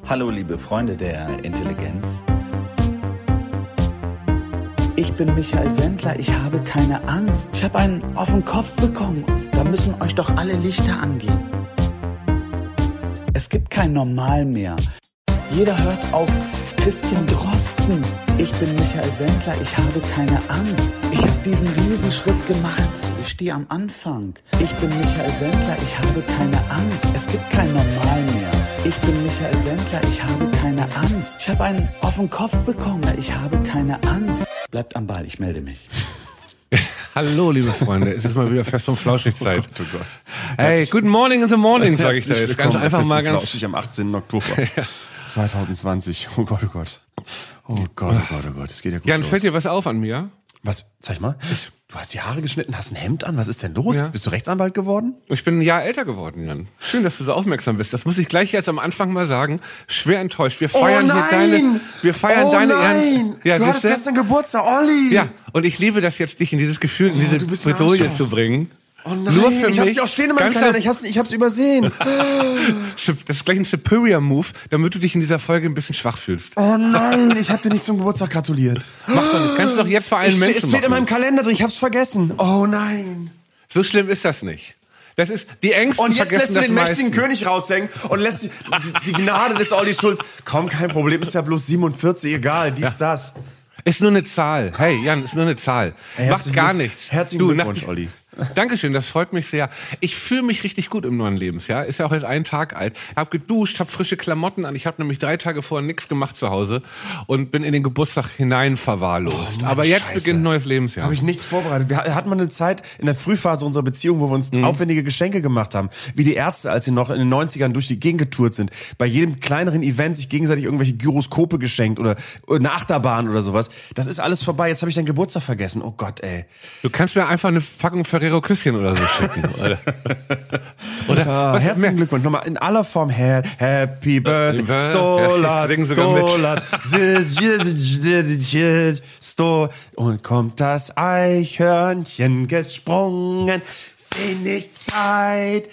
Hallo liebe Freunde der Intelligenz. Ich bin Michael Wendler, ich habe keine Angst. Ich habe einen auf den Kopf bekommen. Da müssen euch doch alle Lichter angehen. Es gibt kein Normal mehr. Jeder hört auf Christian Drosten. Ich bin Michael Wendler, ich habe keine Angst. Ich habe diesen Riesenschritt gemacht. Ich stehe am Anfang. Ich bin Michael Wendler, ich habe keine Angst. Es gibt kein Normal mehr. Ich bin Michael Wendler, ich habe keine Angst. Ich habe einen auf den Kopf bekommen. Ich habe keine Angst. Bleibt am Ball, ich melde mich. Hallo, liebe Freunde, es ist mal wieder Fest- und Flauschig-Zeit. Oh Gott. Hey, good morning in the morning, sage ich da jetzt. Ganz einfach mal ganz... Flauschig am 18. Oktober 2020. Oh Gott, oh Gott. Oh Gott, oh Gott, oh Gott. Es geht ja gut Jan, los. fällt dir was auf an mir? Was? Zeig mal. Du hast die Haare geschnitten, hast ein Hemd an. Was ist denn los? Ja. Bist du Rechtsanwalt geworden? Ich bin ein Jahr älter geworden, Jan. Schön, dass du so aufmerksam bist. Das muss ich gleich jetzt am Anfang mal sagen. Schwer enttäuscht. Wir feiern hier deine... Wir feiern deine Ehren. Ja, du hattest gestern Geburtstag, Olli. Ja, und ich liebe das jetzt, dich in dieses Gefühl, in diese Bredouille zu bringen. Oh nein, Nur für ich hab's mich. ja auch stehen in meinem Kalender, ich hab's übersehen. Das ist gleich ein Superior Move, damit du dich in dieser Folge ein bisschen schwach fühlst. Oh nein, ich hab dir nicht zum Geburtstag gratuliert. Mach doch nicht. Kannst du doch jetzt vor allen Menschen Es steht in machen. meinem Kalender drin, ich hab's vergessen. Oh nein. So schlimm ist das nicht. Das ist, die Ängsten Und jetzt vergessen lässt du das den mächtigen meisten. König raushängen und lässt die Gnade des Olli Schulz. Komm, kein Problem, ist ja bloß 47, egal, das. Ist nur eine Zahl. Hey, Jan, ist nur eine Zahl. Macht gar nichts. Herzlichen Glückwunsch, Olli. Dankeschön, das freut mich sehr. Ich fühle mich richtig gut im neuen Lebensjahr. Ist ja auch erst einen Tag alt. Ich habe geduscht, habe frische Klamotten an. Ich habe nämlich 3 Tage vorher nichts gemacht zu Hause und bin in den Geburtstag hinein verwahrlost. Oh, Aber jetzt Scheiße. beginnt neues Lebensjahr. Habe ich nichts vorbereitet. Wir hatten mal eine Zeit in der Frühphase unserer Beziehung, wo wir uns aufwendige Geschenke gemacht haben. Wie die Ärzte, als sie noch in den 90ern durch die Gegend getourt sind. Bei jedem kleineren Event sich gegenseitig irgendwelche Gyroskope geschenkt oder eine Achterbahn oder sowas. Das ist alles vorbei. Jetzt habe ich deinen Geburtstag vergessen. Oh Gott, ey. Du kannst mir einfach eine Packung Ferrero Küsschen oder so schicken. Oder Herzlichen Glückwunsch. Nochmal in aller Form. Happy Birthday. Ja, Stolat, ich sing sogar mit. Stolat. Und kommt das Eichhörnchen gesprungen. Wenig Zeit.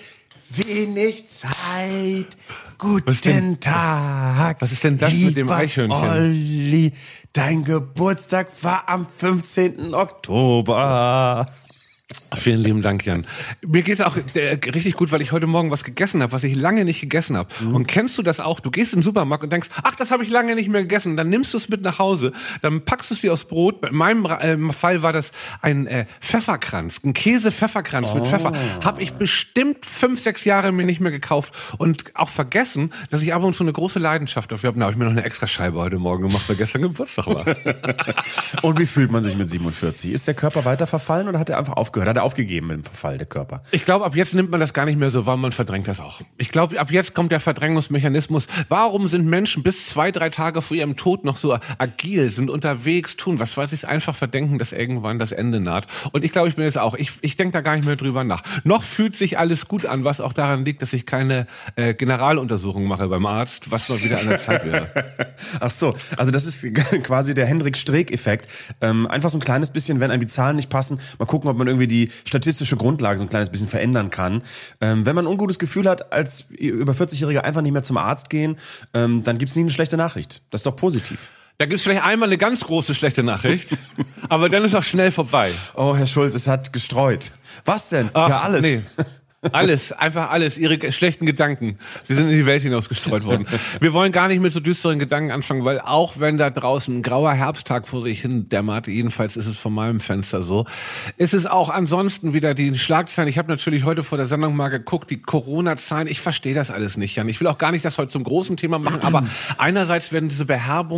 Guten Tag. Was ist denn das mit dem lieber Eichhörnchen? Olli, dein Geburtstag war am 15. Oktober. Vielen lieben Dank, Jan. Mir geht's auch richtig gut, weil ich heute Morgen was gegessen habe, was ich lange nicht gegessen habe. Und kennst du das auch? Du gehst in den Supermarkt und denkst, ach, das habe ich lange nicht mehr gegessen. Dann nimmst du es mit nach Hause, dann packst du es wie aus Brot. In meinem Fall war das ein Pfefferkranz, ein Käse-Pfefferkranz mit Pfeffer. Habe ich bestimmt 5, 6 Jahre mir nicht mehr gekauft und auch vergessen, dass ich ab und zu eine große Leidenschaft dafür habe. Da habe ich mir noch eine extra Scheibe heute Morgen gemacht, weil gestern Geburtstag war. Und wie fühlt man sich mit 47? Ist der Körper weiter verfallen oder hat er einfach aufgehört? Hat er aufgegeben mit dem Verfall der Körper? Ich glaube, ab jetzt nimmt man das gar nicht mehr so wahr, man verdrängt das auch. Ich glaube, ab jetzt kommt der Verdrängungsmechanismus. Warum sind Menschen bis 2, 3 Tage vor ihrem Tod noch so agil, sind unterwegs, tun was weiß ich, einfach verdenken, dass irgendwann das Ende naht. Und ich glaube, ich bin jetzt auch. Ich denke da gar nicht mehr drüber nach. Noch fühlt sich alles gut an, was auch daran liegt, dass ich keine Generaluntersuchung mache beim Arzt, was mal wieder an der Zeit wäre. Ach so, also das ist quasi der Hendrik-Streeck-Effekt. Einfach so ein kleines bisschen, wenn einem die Zahlen nicht passen, mal gucken, ob man irgendwie die statistische Grundlage so ein kleines bisschen verändern kann. Wenn man ein ungutes Gefühl hat, als über 40-Jähriger einfach nicht mehr zum Arzt gehen, dann gibt's nie eine schlechte Nachricht. Das ist doch positiv. Da gibt's vielleicht einmal eine ganz große schlechte Nachricht, aber dann ist auch schnell vorbei. Oh, Herr Schulz, es hat gestreut. Was denn? Ja, alles. Nee. Alles, einfach alles, ihre schlechten Gedanken. Sie sind in die Welt hinausgestreut worden. Wir wollen gar nicht mit so düsteren Gedanken anfangen, weil auch wenn da draußen ein grauer Herbsttag vor sich hin dämmert, jedenfalls ist es von meinem Fenster so, ist es auch ansonsten wieder die Schlagzeilen. Ich habe natürlich heute vor der Sendung mal geguckt, die Corona-Zahlen, ich verstehe das alles nicht, Jan. Ich will auch gar nicht das heute zum großen Thema machen, aber einerseits werden diese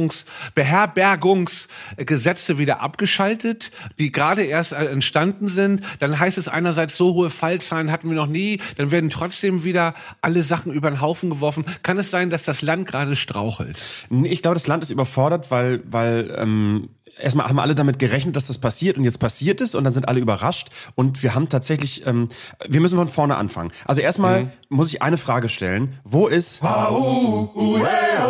Beherbergungsgesetze wieder abgeschaltet, die gerade erst entstanden sind. Dann heißt es einerseits, so hohe Fallzahlen hatten wir noch nie, dann werden trotzdem wieder alle Sachen über den Haufen geworfen. Kann es sein, dass das Land gerade strauchelt? Ich glaube, das Land ist überfordert, weil erstmal haben alle damit gerechnet, dass das passiert und jetzt passiert es und dann sind alle überrascht und wir haben tatsächlich, wir müssen von vorne anfangen. Also erstmal muss ich eine Frage stellen. Wo ist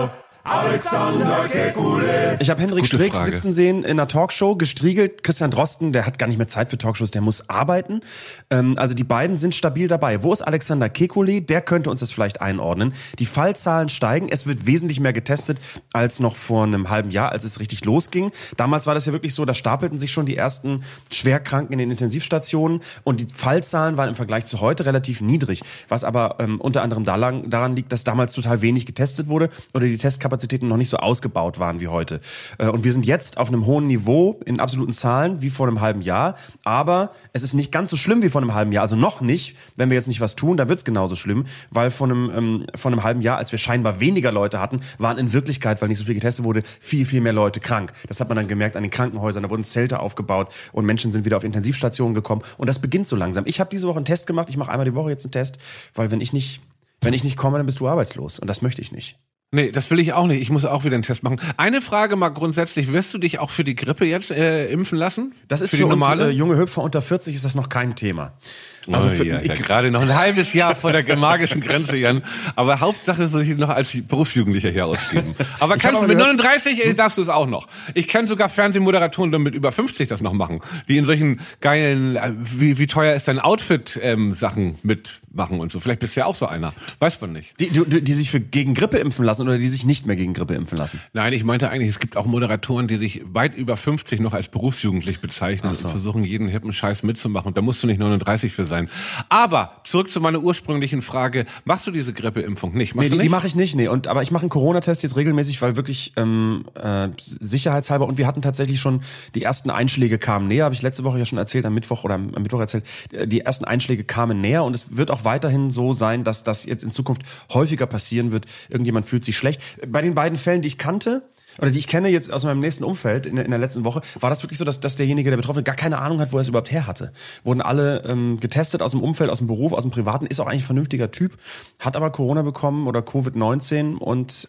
Alexander Kekulé. Ich habe Hendrik Streeck sitzen sehen in einer Talkshow, gestriegelt. Christian Drosten, der hat gar nicht mehr Zeit für Talkshows, der muss arbeiten. Also die beiden sind stabil dabei. Wo ist Alexander Kekulé? Der könnte uns das vielleicht einordnen. Die Fallzahlen steigen. Es wird wesentlich mehr getestet als noch vor einem halben Jahr, als es richtig losging. Damals war das ja wirklich so, da stapelten sich schon die ersten Schwerkranken in den Intensivstationen und die Fallzahlen waren im Vergleich zu heute relativ niedrig. Was aber unter anderem daran liegt, dass damals total wenig getestet wurde oder die Testkapazitäten noch nicht so ausgebaut waren wie heute. Und wir sind jetzt auf einem hohen Niveau in absoluten Zahlen wie vor einem halben Jahr. Aber es ist nicht ganz so schlimm wie vor einem halben Jahr. Also noch nicht. Wenn wir jetzt nicht was tun, dann wird's genauso schlimm. Weil vor einem halben Jahr, als wir scheinbar weniger Leute hatten, waren in Wirklichkeit, weil nicht so viel getestet wurde, viel, viel mehr Leute krank. Das hat man dann gemerkt an den Krankenhäusern. Da wurden Zelte aufgebaut und Menschen sind wieder auf Intensivstationen gekommen. Und das beginnt so langsam. Ich habe diese Woche einen Test gemacht. Ich mache einmal die Woche jetzt einen Test. Weil wenn ich nicht komme, dann bist du arbeitslos. Und das möchte ich nicht. Nee, das will ich auch nicht. Ich muss auch wieder einen Test machen. Eine Frage mal grundsätzlich. Wirst du dich auch für die Grippe jetzt impfen lassen? Das ist für uns junge Hüpfer unter 40 ist das noch kein Thema. Also gerade noch ein halbes Jahr vor der magischen Grenze, Jan. Aber Hauptsache soll ich noch als Berufsjugendlicher hier ausgeben. Aber kannst du mit 39 darfst du es auch noch. Ich kenne sogar Fernsehmoderatoren, die mit über 50 das noch machen. Die in solchen geilen, wie teuer ist dein Outfit, Sachen mitmachen und so. Vielleicht bist du ja auch so einer. Weiß man nicht. Die sich gegen Grippe impfen lassen oder die sich nicht mehr gegen Grippe impfen lassen? Nein, ich meinte eigentlich, es gibt auch Moderatoren, die sich weit über 50 noch als berufsjugendlich bezeichnen und versuchen, jeden hippen Scheiß mitzumachen. Und da musst du nicht 39 für sein. Aber zurück zu meiner ursprünglichen Frage. Machst du diese Grippeimpfung nicht? Die mache ich nicht, nee. Aber ich mache einen Corona-Test jetzt regelmäßig, weil wirklich sicherheitshalber. Und wir hatten tatsächlich schon, die ersten Einschläge kamen näher, habe ich letzte Woche ja schon erzählt, am Mittwoch erzählt. Die ersten Einschläge kamen näher und es wird auch weiterhin so sein, dass das jetzt in Zukunft häufiger passieren wird. Irgendjemand fühlt sich schlecht. Bei den beiden Fällen, die ich kannte, oder die ich kenne jetzt aus meinem nächsten Umfeld in der letzten Woche, war das wirklich so, dass derjenige, der Betroffene, gar keine Ahnung hat, wo er es überhaupt her hatte. Wurden alle getestet aus dem Umfeld, aus dem Beruf, aus dem Privaten, ist auch eigentlich ein vernünftiger Typ, hat aber Corona bekommen oder Covid-19 und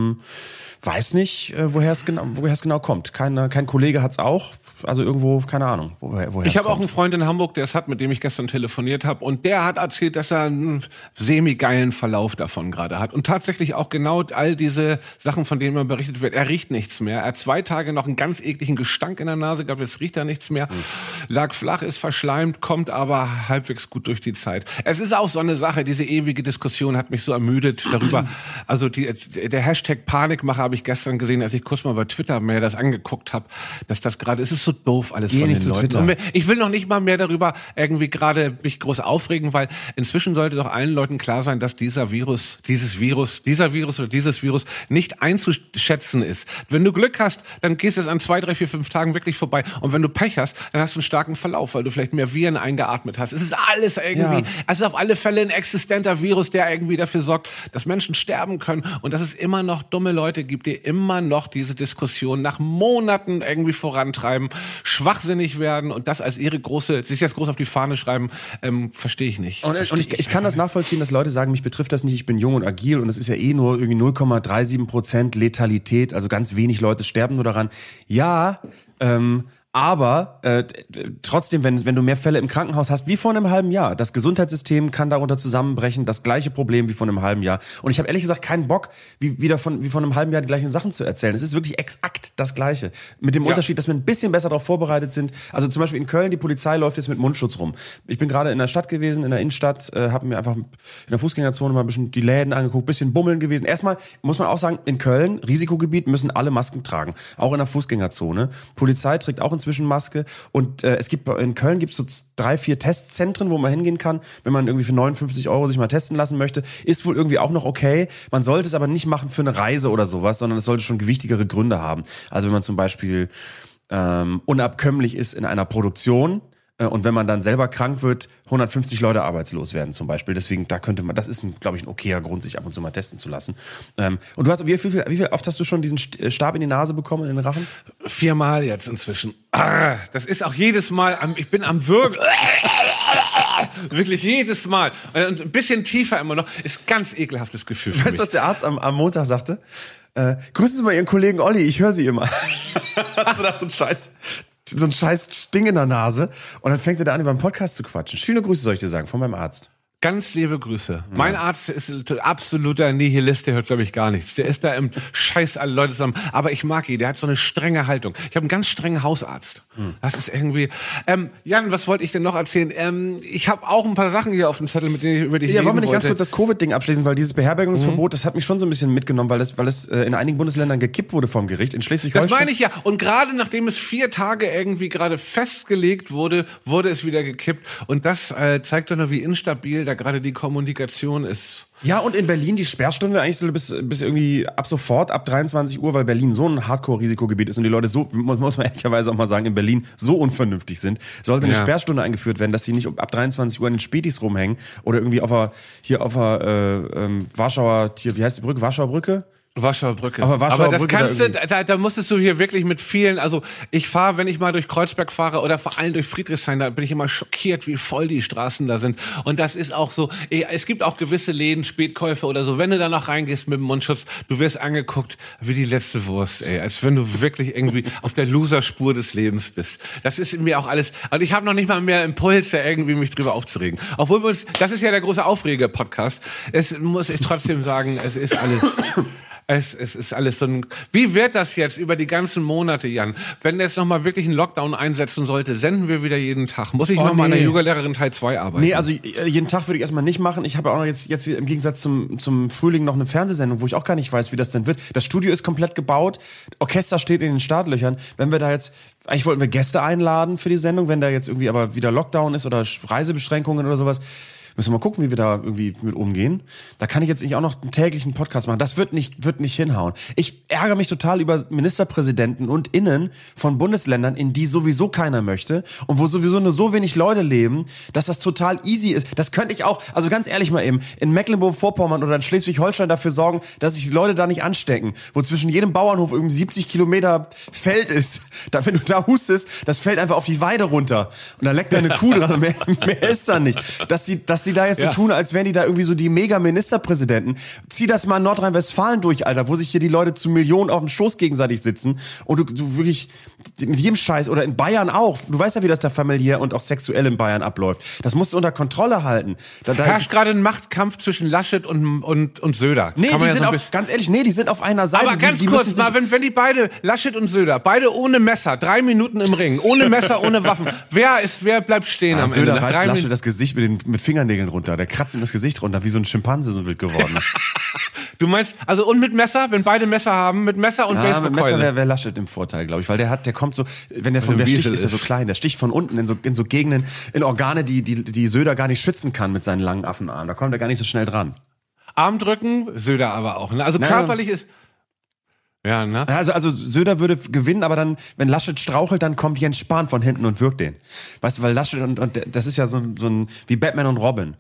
weiß nicht, woher es genau kommt. Kein Kollege hat's auch, also irgendwo, keine Ahnung, woher Ich habe auch einen Freund in Hamburg, der es hat, mit dem ich gestern telefoniert habe, und der hat erzählt, dass er einen semi-geilen Verlauf davon gerade hat und tatsächlich auch genau all diese Sachen, von denen man berichtet wird. Er riecht nichts mehr. Er hat 2 Tage noch einen ganz ekligen Gestank in der Nase gehabt, jetzt riecht er nichts mehr. Lag flach, ist verschleimt, kommt aber halbwegs gut durch die Zeit. Es ist auch so eine Sache, diese ewige Diskussion hat mich so ermüdet darüber. Also der Hashtag Panikmache habe ich gestern gesehen, als ich kurz mal bei Twitter mir das angeguckt habe, dass das gerade, es ist so doof alles von den Leuten. Und ich will noch nicht mal mehr darüber irgendwie gerade mich groß aufregen, weil inzwischen sollte doch allen Leuten klar sein, dass dieses Virus nicht einzuschätzen ist. Wenn du Glück hast, dann gehst es an 2, 3, 4, 5 Tagen wirklich vorbei. Und wenn du Pech hast, dann hast du einen starken Verlauf, weil du vielleicht mehr Viren eingeatmet hast. Es ist alles irgendwie, es ist auf alle Fälle ein existenter Virus, der irgendwie dafür sorgt, dass Menschen sterben können und dass es immer noch dumme Leute gibt, die immer noch diese Diskussion nach Monaten irgendwie vorantreiben, schwachsinnig werden und das als sich jetzt groß auf die Fahne schreiben, verstehe ich nicht. Und ich kann das nachvollziehen, dass Leute sagen, mich betrifft das nicht, ich bin jung und agil und es ist ja nur irgendwie 0,37% Letalität, also ganz wenig Leute sterben nur daran. Ja, aber trotzdem, wenn du mehr Fälle im Krankenhaus hast, wie vor einem halben Jahr, das Gesundheitssystem kann darunter zusammenbrechen, das gleiche Problem wie vor einem halben Jahr. Und ich habe ehrlich gesagt keinen Bock, wie vor einem halben Jahr die gleichen Sachen zu erzählen. Es ist wirklich exakt das Gleiche. Mit dem Unterschied, dass wir ein bisschen besser darauf vorbereitet sind. Also zum Beispiel in Köln, die Polizei läuft jetzt mit Mundschutz rum. Ich bin gerade in der Stadt gewesen, in der Innenstadt, habe mir einfach in der Fußgängerzone mal ein bisschen die Läden angeguckt, bisschen bummeln gewesen. Erstmal muss man auch sagen, in Köln, Risikogebiet, müssen alle Masken tragen. Auch in der Fußgängerzone. Polizei trägt auch inzwischen Maske und in Köln gibt es so 3, 4 Testzentren, wo man hingehen kann, wenn man irgendwie für 59 € sich mal testen lassen möchte. Ist wohl irgendwie auch noch okay. Man sollte es aber nicht machen für eine Reise oder sowas, sondern es sollte schon gewichtigere Gründe haben. Also wenn man zum Beispiel unabkömmlich ist in einer Produktion und wenn man dann selber krank wird, 150 Leute arbeitslos werden zum Beispiel. Deswegen, das ist, glaube ich, ein okayer Grund, sich ab und zu mal testen zu lassen. Und du hast, wie viel oft hast du schon diesen Stab in die Nase bekommen, in den Rachen? 4 Mal jetzt inzwischen. Das ist auch jedes Mal, ich bin am Würgen. Wirklich jedes Mal. Und ein bisschen tiefer immer noch. Ist ganz ekelhaftes Gefühl für mich. Weißt du, was der Arzt am Montag sagte? Grüßen Sie mal Ihren Kollegen Olli, ich höre Sie immer. Hast du da so ein scheiß Ding in der Nase und dann fängt er da an, über einen Podcast zu quatschen. Schöne Grüße soll ich dir sagen, von meinem Arzt. Ganz liebe Grüße. Mein Arzt ist ein absoluter Nihilist, der hört, glaube ich, gar nichts. Der ist da im Scheiß alle Leute zusammen. Aber ich mag ihn, der hat so eine strenge Haltung. Ich habe einen ganz strengen Hausarzt. Das ist irgendwie... Jan, was wollte ich denn noch erzählen? Ich habe auch ein paar Sachen hier auf dem Zettel, mit denen ich über dich reden wollte. Ja, wollen wir nicht ganz kurz das Covid-Ding abschließen, weil dieses Beherbergungsverbot, das hat mich schon so ein bisschen mitgenommen, weil es in einigen Bundesländern gekippt wurde vom Gericht. In Schleswig-Holstein... Das meine ich ja. Und gerade nachdem es 4 Tage irgendwie gerade festgelegt wurde, wurde es wieder gekippt. Und das zeigt doch nur, wie instabil da gerade die Kommunikation ist. Ja, und in Berlin die Sperrstunde eigentlich so bis irgendwie ab sofort, ab 23 Uhr, weil Berlin so ein Hardcore-Risikogebiet ist und die Leute so, muss man ehrlicherweise auch mal sagen, in Berlin so unvernünftig sind, sollte eine Sperrstunde eingeführt werden, dass sie nicht ab 23 Uhr in den Spätis rumhängen oder irgendwie auf der Warschauer, wie heißt die Brücke? Warschauer Brücke? Warschauer Brücke. Aber das kannst du, da musstest du hier wirklich mit vielen, also ich fahre, wenn ich mal durch Kreuzberg fahre oder vor allem durch Friedrichshain, da bin ich immer schockiert, wie voll die Straßen da sind. Und das ist auch so, es gibt auch gewisse Läden, Spätkäufe oder so, wenn du da noch reingehst mit dem Mundschutz, du wirst angeguckt wie die letzte Wurst, als wenn du wirklich irgendwie auf der Loserspur des Lebens bist. Das ist in mir auch alles, also ich habe noch nicht mal mehr Impuls, da irgendwie mich drüber aufzuregen. Obwohl das ist ja der große Aufreger-Podcast. Es muss ich trotzdem sagen, es ist alles... Es ist alles so ein... Wie wird das jetzt über die ganzen Monate, Jan? Wenn jetzt nochmal wirklich ein Lockdown einsetzen sollte, senden wir wieder jeden Tag. Muss ich nochmal an der Yoga-Lehrerin Teil 2 arbeiten? Nee, also jeden Tag würde ich erstmal nicht machen. Ich habe auch noch jetzt im Gegensatz zum Frühling noch eine Fernsehsendung, wo ich auch gar nicht weiß, wie das denn wird. Das Studio ist komplett gebaut, Orchester steht in den Startlöchern. Wenn wir da jetzt... Eigentlich wollten wir Gäste einladen für die Sendung, wenn da jetzt irgendwie aber wieder Lockdown ist oder Reisebeschränkungen oder sowas... Müssen wir mal gucken, wie wir da irgendwie mit umgehen. Da kann ich jetzt nicht auch noch einen täglichen Podcast machen. Das wird nicht hinhauen. Ich ärgere mich total über Ministerpräsidenten und Innen von Bundesländern, in die sowieso keiner möchte und wo sowieso nur so wenig Leute leben, dass das total easy ist. Das könnte ich auch, also ganz ehrlich mal eben, in Mecklenburg-Vorpommern oder in Schleswig-Holstein dafür sorgen, dass sich die Leute da nicht anstecken. Wo zwischen jedem Bauernhof irgendwie 70 Kilometer Feld ist. Da, wenn du da hustest, das fällt einfach auf die Weide runter. Und da leckt deine Kuh dran. Mehr ist da nicht. Dass die da jetzt so tun, als wären die da irgendwie so die Mega-Ministerpräsidenten. Zieh das mal in Nordrhein-Westfalen durch, Alter, wo sich hier die Leute zu Millionen auf dem Schoß gegenseitig sitzen und du wirklich mit jedem Scheiß, oder in Bayern auch, du weißt ja, wie das da familiär und auch sexuell in Bayern abläuft. Das musst du unter Kontrolle halten. Da herrscht gerade ein Machtkampf zwischen Laschet und Söder. Nee, die sind ganz ehrlich, die sind auf einer Seite. Aber ganz kurz mal, wenn die beide, Laschet und Söder, beide ohne Messer, 3 Minuten im Ring, ohne Messer, ohne Waffen, wer bleibt stehen am Söder Ende? reißt Laschet das Gesicht mit Fingernägeln runter. Der kratzt ihm das Gesicht runter, wie so ein Schimpanse so wild geworden. Du meinst, also und mit Messer, wenn beide Messer haben, mit Messer und Baseballkeule? Mit Messer wäre Laschet im Vorteil, glaube ich, weil der kommt so, wenn der sticht, ist er so klein, der sticht von unten in so Gegenden, in Organe, die Söder gar nicht schützen kann mit seinen langen Affenarmen. Da kommt er gar nicht so schnell dran. Armdrücken, Söder aber auch, ne? Also körperlich ist... Ja, ne? Also Söder würde gewinnen, aber dann, wenn Laschet strauchelt, dann kommt Jens Spahn von hinten und wirkt den. Weißt du, weil Laschet und das ist ja so ein wie Batman und Robin.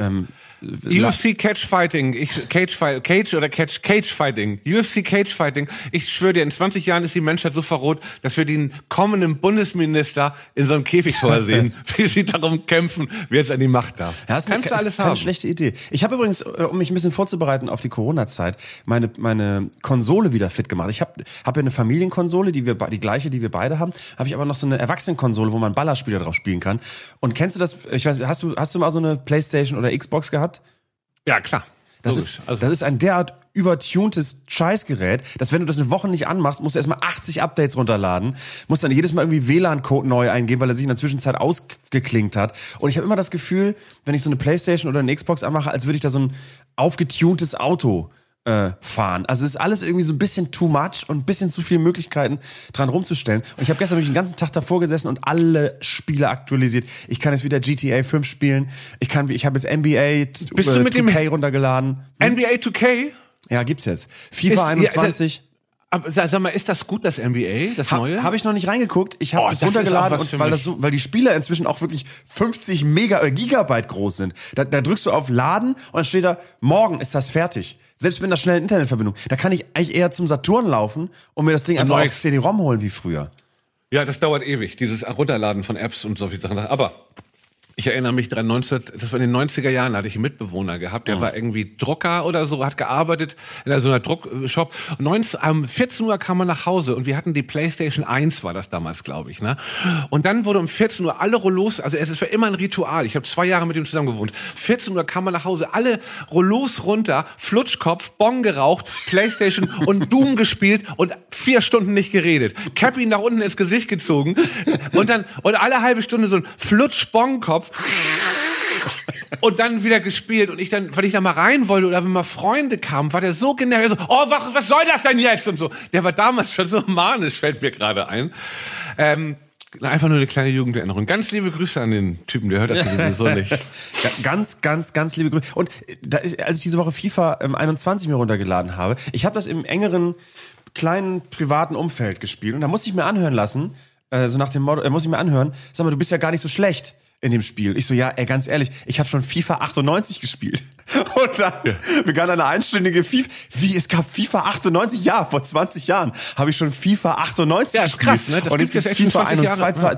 UFC Cage Fighting. Cage Fighting. UFC Cage Fighting. Ich schwöre dir, in 20 Jahren ist die Menschheit so verroht, dass wir den kommenden Bundesminister in so einem Käfigtor sehen, wie sie darum kämpfen, wer jetzt an die Macht darf. Ja, kannst du alles haben. Keine schlechte Idee. Ich habe übrigens, um mich ein bisschen vorzubereiten auf die Corona-Zeit, meine Konsole wieder fit gemacht. Ich habe ja eine Familienkonsole, die gleiche, die wir beide haben. Habe ich aber noch so eine Erwachsenenkonsole, wo man Ballerspiele drauf spielen kann. Und kennst du das? Ich weiß, hast du mal so eine PlayStation oder Xbox gehabt? Ja, klar. Das ist ein derart übertuntes Scheißgerät, dass wenn du das eine Woche nicht anmachst, musst du erstmal 80 Updates runterladen, musst dann jedes Mal irgendwie WLAN-Code neu eingeben, weil er sich in der Zwischenzeit ausgeklinkt hat. Und ich habe immer das Gefühl, wenn ich so eine Playstation oder eine Xbox anmache, als würde ich da so ein aufgetuntes Auto fahren. Also es ist alles irgendwie so ein bisschen too much und ein bisschen zu viele Möglichkeiten dran rumzustellen. Und ich habe gestern den ganzen Tag davor gesessen und alle Spiele aktualisiert. Ich kann jetzt wieder GTA 5 spielen. Ich habe jetzt NBA 2K runtergeladen. NBA 2K? Ja, gibt's jetzt. FIFA 21. Aber sag mal, ist das gut, das NBA, das Neue? Habe ich noch nicht reingeguckt. Ich habe das runtergeladen, und weil die Spiele inzwischen auch wirklich 50 Gigabyte groß sind. Da drückst du auf Laden und dann steht da, morgen ist das fertig. Selbst mit einer schnellen Internetverbindung. Da kann ich eigentlich eher zum Saturn laufen und mir das Ding einfach auf CD-ROM holen wie früher. Ja, das dauert ewig, dieses Runterladen von Apps und so viele Sachen. Aber Ich erinnere mich dran, das war in den 90er Jahren, da hatte ich einen Mitbewohner gehabt, der war irgendwie Drucker oder so, hat gearbeitet in so einer Druckshop. Um 14 Uhr kam er nach Hause und wir hatten die PlayStation 1, war das damals, glaube ich, ne? Und dann wurde um 14 Uhr alle Rollos, also es war immer ein Ritual, ich habe 2 Jahre mit ihm zusammen gewohnt. 14 Uhr kam er nach Hause, alle Rollos runter, Flutschkopf, Bong geraucht, PlayStation und Doom gespielt und 4 Stunden nicht geredet. Cappy nach unten ins Gesicht gezogen und alle halbe Stunde so ein Flutsch-Bong-Kopf und dann wieder gespielt und weil ich da mal rein wollte oder wenn mal Freunde kamen, war der so genervt, so, oh, was soll das denn jetzt und so. Der war damals schon so manisch, fällt mir gerade ein. Einfach nur eine kleine Jugenderinnerung. Ganz liebe Grüße an den Typen, der hört das sowieso nicht. Ganz liebe Grüße. Und als ich diese Woche FIFA 21 mir runtergeladen habe, ich habe das im engeren, kleinen, privaten Umfeld gespielt und da musste ich mir anhören lassen, so nach dem Motto, muss ich mir anhören, sag mal, du bist ja gar nicht so schlecht in dem Spiel. Ich so, ja, ganz ehrlich, ich habe schon FIFA 98 gespielt. Und dann begann eine einstündige FIFA. Wie, es gab FIFA 98? Ja, vor 20 Jahren habe ich schon FIFA 98 ja, ist gespielt. Krass, ne? Das und jetzt gibt ist jetzt FIFA 20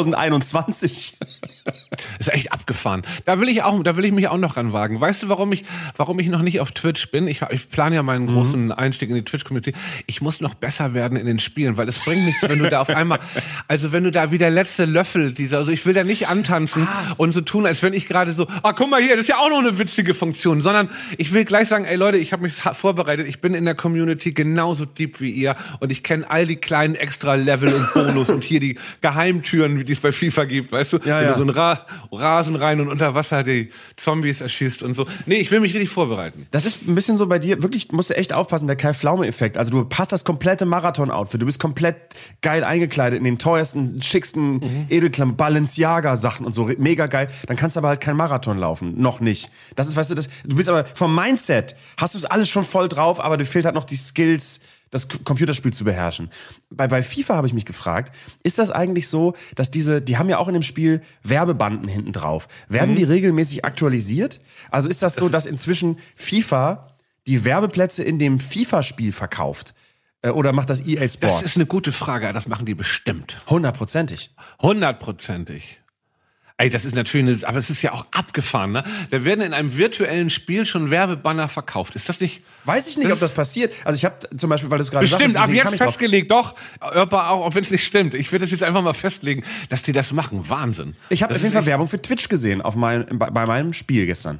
2021. Ist echt abgefahren. Da will ich mich auch noch ranwagen. Weißt du, warum ich noch nicht auf Twitch bin? Ich plane ja meinen großen Einstieg in die Twitch-Community. Ich muss noch besser werden in den Spielen, weil es bringt nichts, wenn du da auf einmal, also wenn du da wie der letzte Löffel also ich will da nicht antanzen und so tun, als wenn ich gerade so, guck mal hier, das ist ja auch noch eine witzige Funktion, sondern ich will gleich sagen, ey Leute, ich habe mich vorbereitet, ich bin in der Community genauso deep wie ihr und ich kenne all die kleinen extra Level und Bonus und hier die Geheimtüren, wie die es bei FIFA gibt, weißt du? Ja, wenn ja. du so einen Rasen rein und unter Wasser die Zombies erschießt und so. Nee, ich will mich richtig vorbereiten. Das ist ein bisschen so bei dir, wirklich, musst du echt aufpassen, der Kai-Pflaume-Effekt. Also du hast das komplette Marathon-Outfit, du bist komplett geil eingekleidet in den teuersten, schicksten Edelklamotten, Balenciaga-Sachen und so, mega geil. Dann kannst du aber halt kein Marathon laufen, noch nicht. Das ist, weißt du, du bist aber vom Mindset, hast du es alles schon voll drauf, aber dir fehlt halt noch die Skills, das Computerspiel zu beherrschen. Bei FIFA habe ich mich gefragt, ist das eigentlich so, dass die haben ja auch in dem Spiel Werbebanden hinten drauf. Werden die regelmäßig aktualisiert? Also ist das so, dass inzwischen FIFA die Werbeplätze in dem FIFA-Spiel verkauft? Oder macht das EA Sport? Das ist eine gute Frage, das machen die bestimmt. 100%ig. 100%ig. Ey, das ist natürlich aber es ist ja auch abgefahren, ne? Da werden in einem virtuellen Spiel schon Werbebanner verkauft. Ist das nicht? Weiß ich nicht, ob das passiert. Also ich habe zum Beispiel, weil du es gerade sagst, bestimmt, aber jetzt festgelegt, doch. Aber auch wenn es nicht stimmt. Ich würde das jetzt einfach mal festlegen, dass die das machen. Wahnsinn. Ich habe auf jeden Fall Werbung für Twitch gesehen bei meinem Spiel gestern.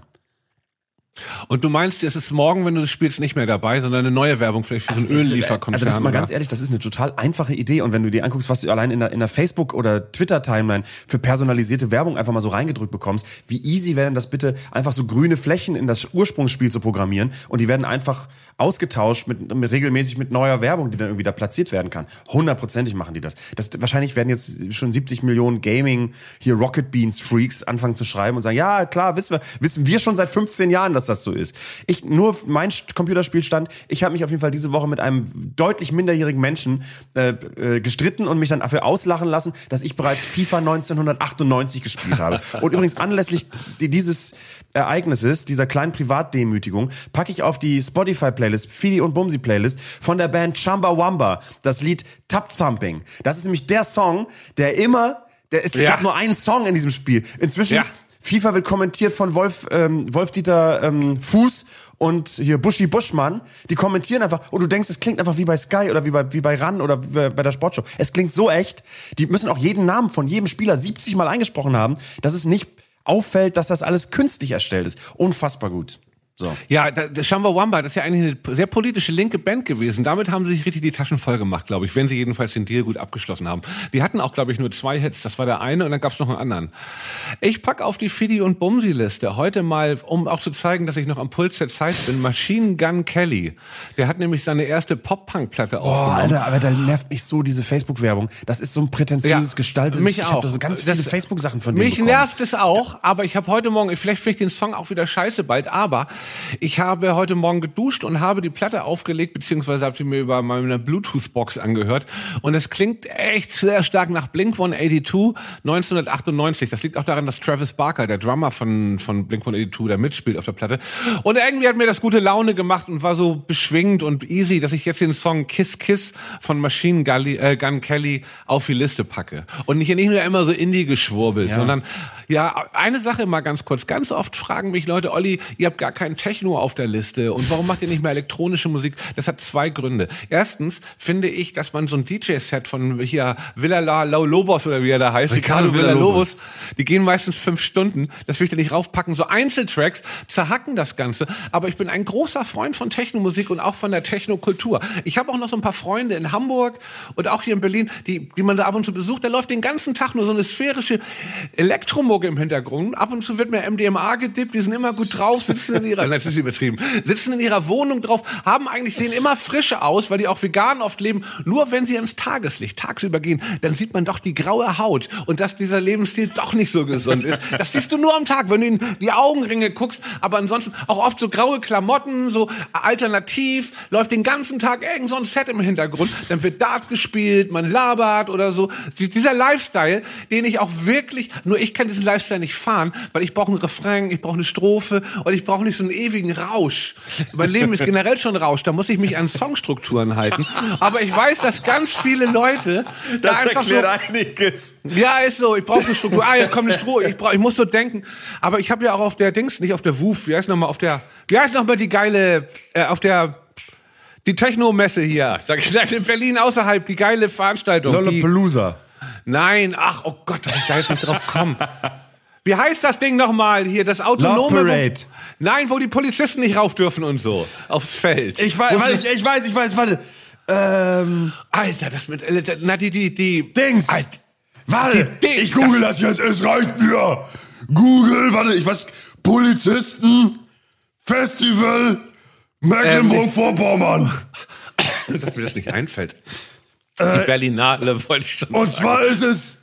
Und du meinst, es ist morgen, wenn du das spielst, nicht mehr dabei, sondern eine neue Werbung vielleicht für so einen Öllieferkonzern? Also das ist mal ganz ehrlich, das ist eine total einfache Idee. Und wenn du dir anguckst, was du allein in der Facebook- oder Twitter-Timeline für personalisierte Werbung einfach mal so reingedrückt bekommst, wie easy wäre denn das bitte, einfach so grüne Flächen in das Ursprungsspiel zu programmieren und die werden einfach ausgetauscht regelmäßig mit neuer Werbung, die dann irgendwie da platziert werden kann. 100%ig machen die das. Wahrscheinlich werden jetzt schon 70 Millionen Gaming, hier Rocket Beans Freaks anfangen zu schreiben und sagen, ja klar, wissen wir schon seit 15 Jahren, dass das so ist. Mein Computerspielstand, ich habe mich auf jeden Fall diese Woche mit einem deutlich minderjährigen Menschen gestritten und mich dann dafür auslachen lassen, dass ich bereits FIFA 1998 gespielt habe. Und übrigens anlässlich dieses Ereignisses, dieser kleinen Privatdemütigung, packe ich auf die Spotify-Playlist, Fidi und Bumsi-Playlist von der Band Chumbawamba das Lied Tap Thumping. Das ist nämlich der Song, es gab nur einen Song in diesem Spiel. Inzwischen, FIFA wird kommentiert von Wolf-Dieter Fuß und hier Buschi Buschmann. Die kommentieren einfach und du denkst, es klingt einfach wie bei Sky oder wie bei RAN oder wie bei der Sportshow. Es klingt so echt. Die müssen auch jeden Namen von jedem Spieler 70 Mal eingesprochen haben, dass es nicht auffällt, dass das alles künstlich erstellt ist. Unfassbar gut. So. Ja, Chumbawamba, das ist ja eigentlich eine sehr politische linke Band gewesen. Damit haben sie sich richtig die Taschen voll gemacht, glaube ich, wenn sie jedenfalls den Deal gut abgeschlossen haben. Die hatten auch, glaube ich, nur 2 Hits. Das war der eine und dann gab's noch einen anderen. Ich pack auf die Fidi und Bumsi-Liste heute mal, um auch zu zeigen, dass ich noch am Puls der Zeit bin, Machine Gun Kelly. Der hat nämlich seine erste Pop-Punk-Platte aufgenommen. Alter, aber da nervt mich so diese Facebook-Werbung. Das ist so ein prätentiöses Gestaltes. Mich auch. Ich habe da so ganz viele Facebook-Sachen von denen Mich bekommen. nervt es auch, aber ich habe heute Morgen, vielleicht finde ich den Song auch wieder scheiße bald, aber Ich habe heute Morgen geduscht und habe die Platte aufgelegt, beziehungsweise habe sie mir über meine Bluetooth-Box angehört. Und es klingt echt sehr stark nach Blink-182 1998. Das liegt auch daran, dass Travis Barker, der Drummer von Blink-182, der mitspielt auf der Platte. Und irgendwie hat mir das gute Laune gemacht und war so beschwingt und easy, dass ich jetzt den Song Kiss Kiss von Machine Gun Kelly auf die Liste packe. Und nicht nur immer so Indie-Geschwurbel, sondern ja, eine Sache mal ganz kurz. Ganz oft fragen mich Leute, Olli, ihr habt gar keinen Techno auf der Liste und warum macht ihr nicht mehr elektronische Musik? Das hat zwei Gründe. Erstens finde ich, dass man so ein DJ-Set von hier Villa-Lobos oder wie er da heißt, Ricardo Villa-Lobos, die gehen meistens 5 Stunden. Das will ich da nicht raufpacken. So Einzeltracks zerhacken das Ganze. Aber ich bin ein großer Freund von Techno-Musik und auch von der Techno-Kultur. Ich habe auch noch so ein paar Freunde in Hamburg und auch hier in Berlin, die man da ab und zu besucht. Da läuft den ganzen Tag nur so eine sphärische Elektromucke im Hintergrund. Ab und zu wird mir MDMA gedippt. Die sind immer gut drauf, sitzen in ihrer Wohnung drauf, sehen immer frische aus, weil die auch vegan oft leben. Nur wenn sie ins Tageslicht tagsüber gehen, dann sieht man doch die graue Haut und dass dieser Lebensstil doch nicht so gesund ist. Das siehst du nur am Tag, wenn du in die Augenringe guckst. Aber ansonsten auch oft so graue Klamotten, so alternativ, läuft den ganzen Tag irgend so ein Set im Hintergrund. Dann wird Dart gespielt, man labert oder so. Dieser Lifestyle, den ich auch wirklich, nur ich kann diesen Lifestyle nicht fahren, weil ich brauche einen Refrain, ich brauche eine Strophe und ich brauche nicht so einen ewigen Rausch. Mein Leben ist generell schon Rausch, da muss ich mich an Songstrukturen halten. Aber ich weiß, dass ganz viele Leute das da einfach erklärt so, einiges. Ja, ist so, ich brauche eine Struktur. Jetzt kommt eine Strophe, ich muss so denken. Aber ich habe ja auch auf der Dings, nicht auf der WUF, wie heißt nochmal die geile, die Techno-Messe hier, sag ich gleich, in Berlin außerhalb, die geile Veranstaltung. Lollapalooza. Nein, oh Gott, dass ich da jetzt nicht drauf komme. Wie heißt das Ding nochmal hier, das autonome... Love Parade. Wo die Polizisten nicht rauf dürfen und so, aufs Feld. Ich weiß, warte. Alter, das mit... die Dings. Alter, Warte, ich google das jetzt, es reicht mir. Google, warte, ich weiß, Polizisten, Festival, Mecklenburg-Vorpommern. Dass mir das nicht einfällt. Die Berlinale wollte ich schon und sagen. zwar ist es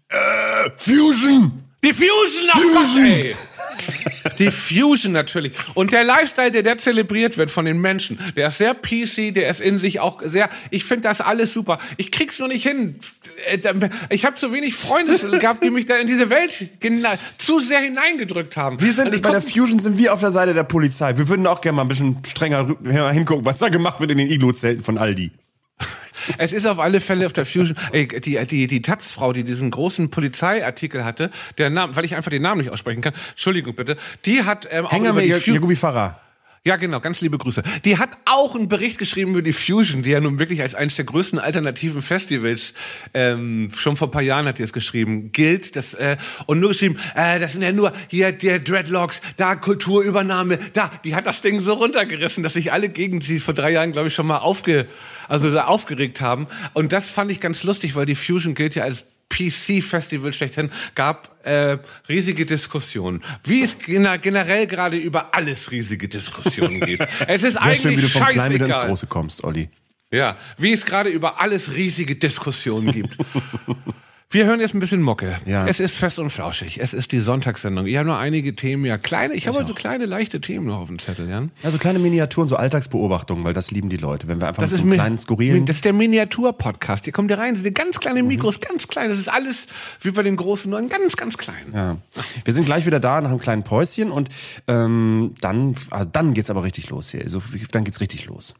Fusion. Die Fusion, Gott, ey. Die Fusion natürlich. Und der Lifestyle, der zelebriert wird von den Menschen, der ist sehr PC, der ist in sich auch sehr, ich finde das alles super. Ich krieg's nur nicht hin. Ich habe zu wenig Freunde gehabt, die mich da in diese Welt zu sehr hineingedrückt haben. Wir sind bei der Fusion, sind wir auf der Seite der Polizei. Wir würden auch gerne mal ein bisschen strenger hingucken, was da gemacht wird in den Iglo-Zelten von Aldi. Es ist auf alle Fälle auf der Fusion, die Taz-Frau, die diesen großen Polizeiartikel hatte, der Name, weil ich einfach den Namen nicht aussprechen kann, Entschuldigung bitte, die hat Jagubi Farah. Ja, genau, ganz liebe Grüße. Die hat auch einen Bericht geschrieben über die Fusion, die ja nun wirklich als eines der größten alternativen Festivals, schon vor ein paar Jahren hat die es geschrieben, gilt. Und nur geschrieben, das sind ja nur hier der Dreadlocks, da Kulturübernahme, die hat das Ding so runtergerissen, dass sich alle gegen sie vor 3 Jahren, glaube ich, schon mal aufgeregt haben. Und das fand ich ganz lustig, weil die Fusion gilt ja als PC-Festival schlechthin, gab riesige Diskussionen. Wie es generell gerade über alles riesige Diskussionen gibt. Es ist sehr eigentlich schön, wie du vom Kleinen wieder ins scheißegal. Große kommst, Olli. Ja, wie es gerade über alles riesige Diskussionen gibt. Wir hören jetzt ein bisschen Mucke. Ja. Es ist fest und flauschig. Es ist die Sonntagssendung. Ich habe nur einige Themen, ich habe so kleine, leichte Themen noch auf dem Zettel, Jan. Also kleine Miniaturen, so Alltagsbeobachtungen, weil das lieben die Leute. Wenn wir einfach mit so einem kleinen, skurrilen... Das ist der Miniatur-Podcast. Hier kommt ihr rein, diese ganz kleinen Mikros, ganz klein. Das ist alles wie bei den Großen, nur ein ganz, ganz klein. Ja. Wir sind gleich wieder da nach einem kleinen Päuschen und dann geht's aber richtig los hier. Also, dann geht's richtig los.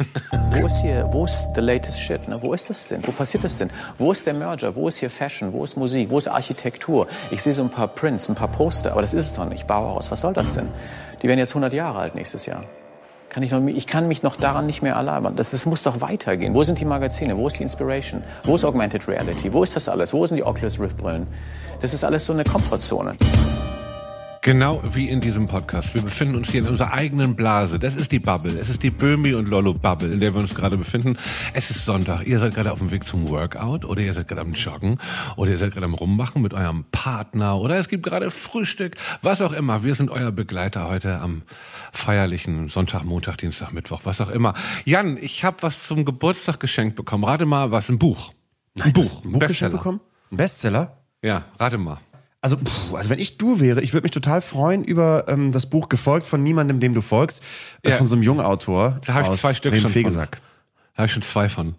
Wo ist the latest shit? Ne? Wo ist das denn? Wo passiert das denn? Wo ist der Merger? Wo ist hier Fashion? Wo ist Musik? Wo ist Architektur? Ich sehe so ein paar Prints, ein paar Poster, aber das ist es doch nicht. Bauhaus, was soll das denn? Die werden jetzt 100 Jahre alt nächstes Jahr. Ich kann mich noch daran nicht mehr erlabern. Das muss doch weitergehen. Wo sind die Magazine? Wo ist die Inspiration? Wo ist Augmented Reality? Wo ist das alles? Wo sind die Oculus Rift Brillen? Das ist alles so eine Komfortzone. Genau wie in diesem Podcast. Wir befinden uns hier in unserer eigenen Blase. Das ist die Bubble. Es ist die Böhmi und Lollo Bubble, in der wir uns gerade befinden. Es ist Sonntag. Ihr seid gerade auf dem Weg zum Workout oder ihr seid gerade am Joggen oder ihr seid gerade am Rummachen mit eurem Partner oder es gibt gerade Frühstück. Was auch immer. Wir sind euer Begleiter heute am feierlichen Sonntag, Montag, Dienstag, Mittwoch, was auch immer. Jan, ich habe was zum Geburtstag geschenkt bekommen. Rate mal, was? Ein Buch. Ein Buch geschenkt bekommen? Ein Bestseller? Ja, rate mal. Also wenn ich du wäre, ich würde mich total freuen über das Buch Gefolgt von niemandem, dem du folgst, von so einem jungen Autor. Da habe ich 2 Stück schon von. Da habe ich schon 2 von.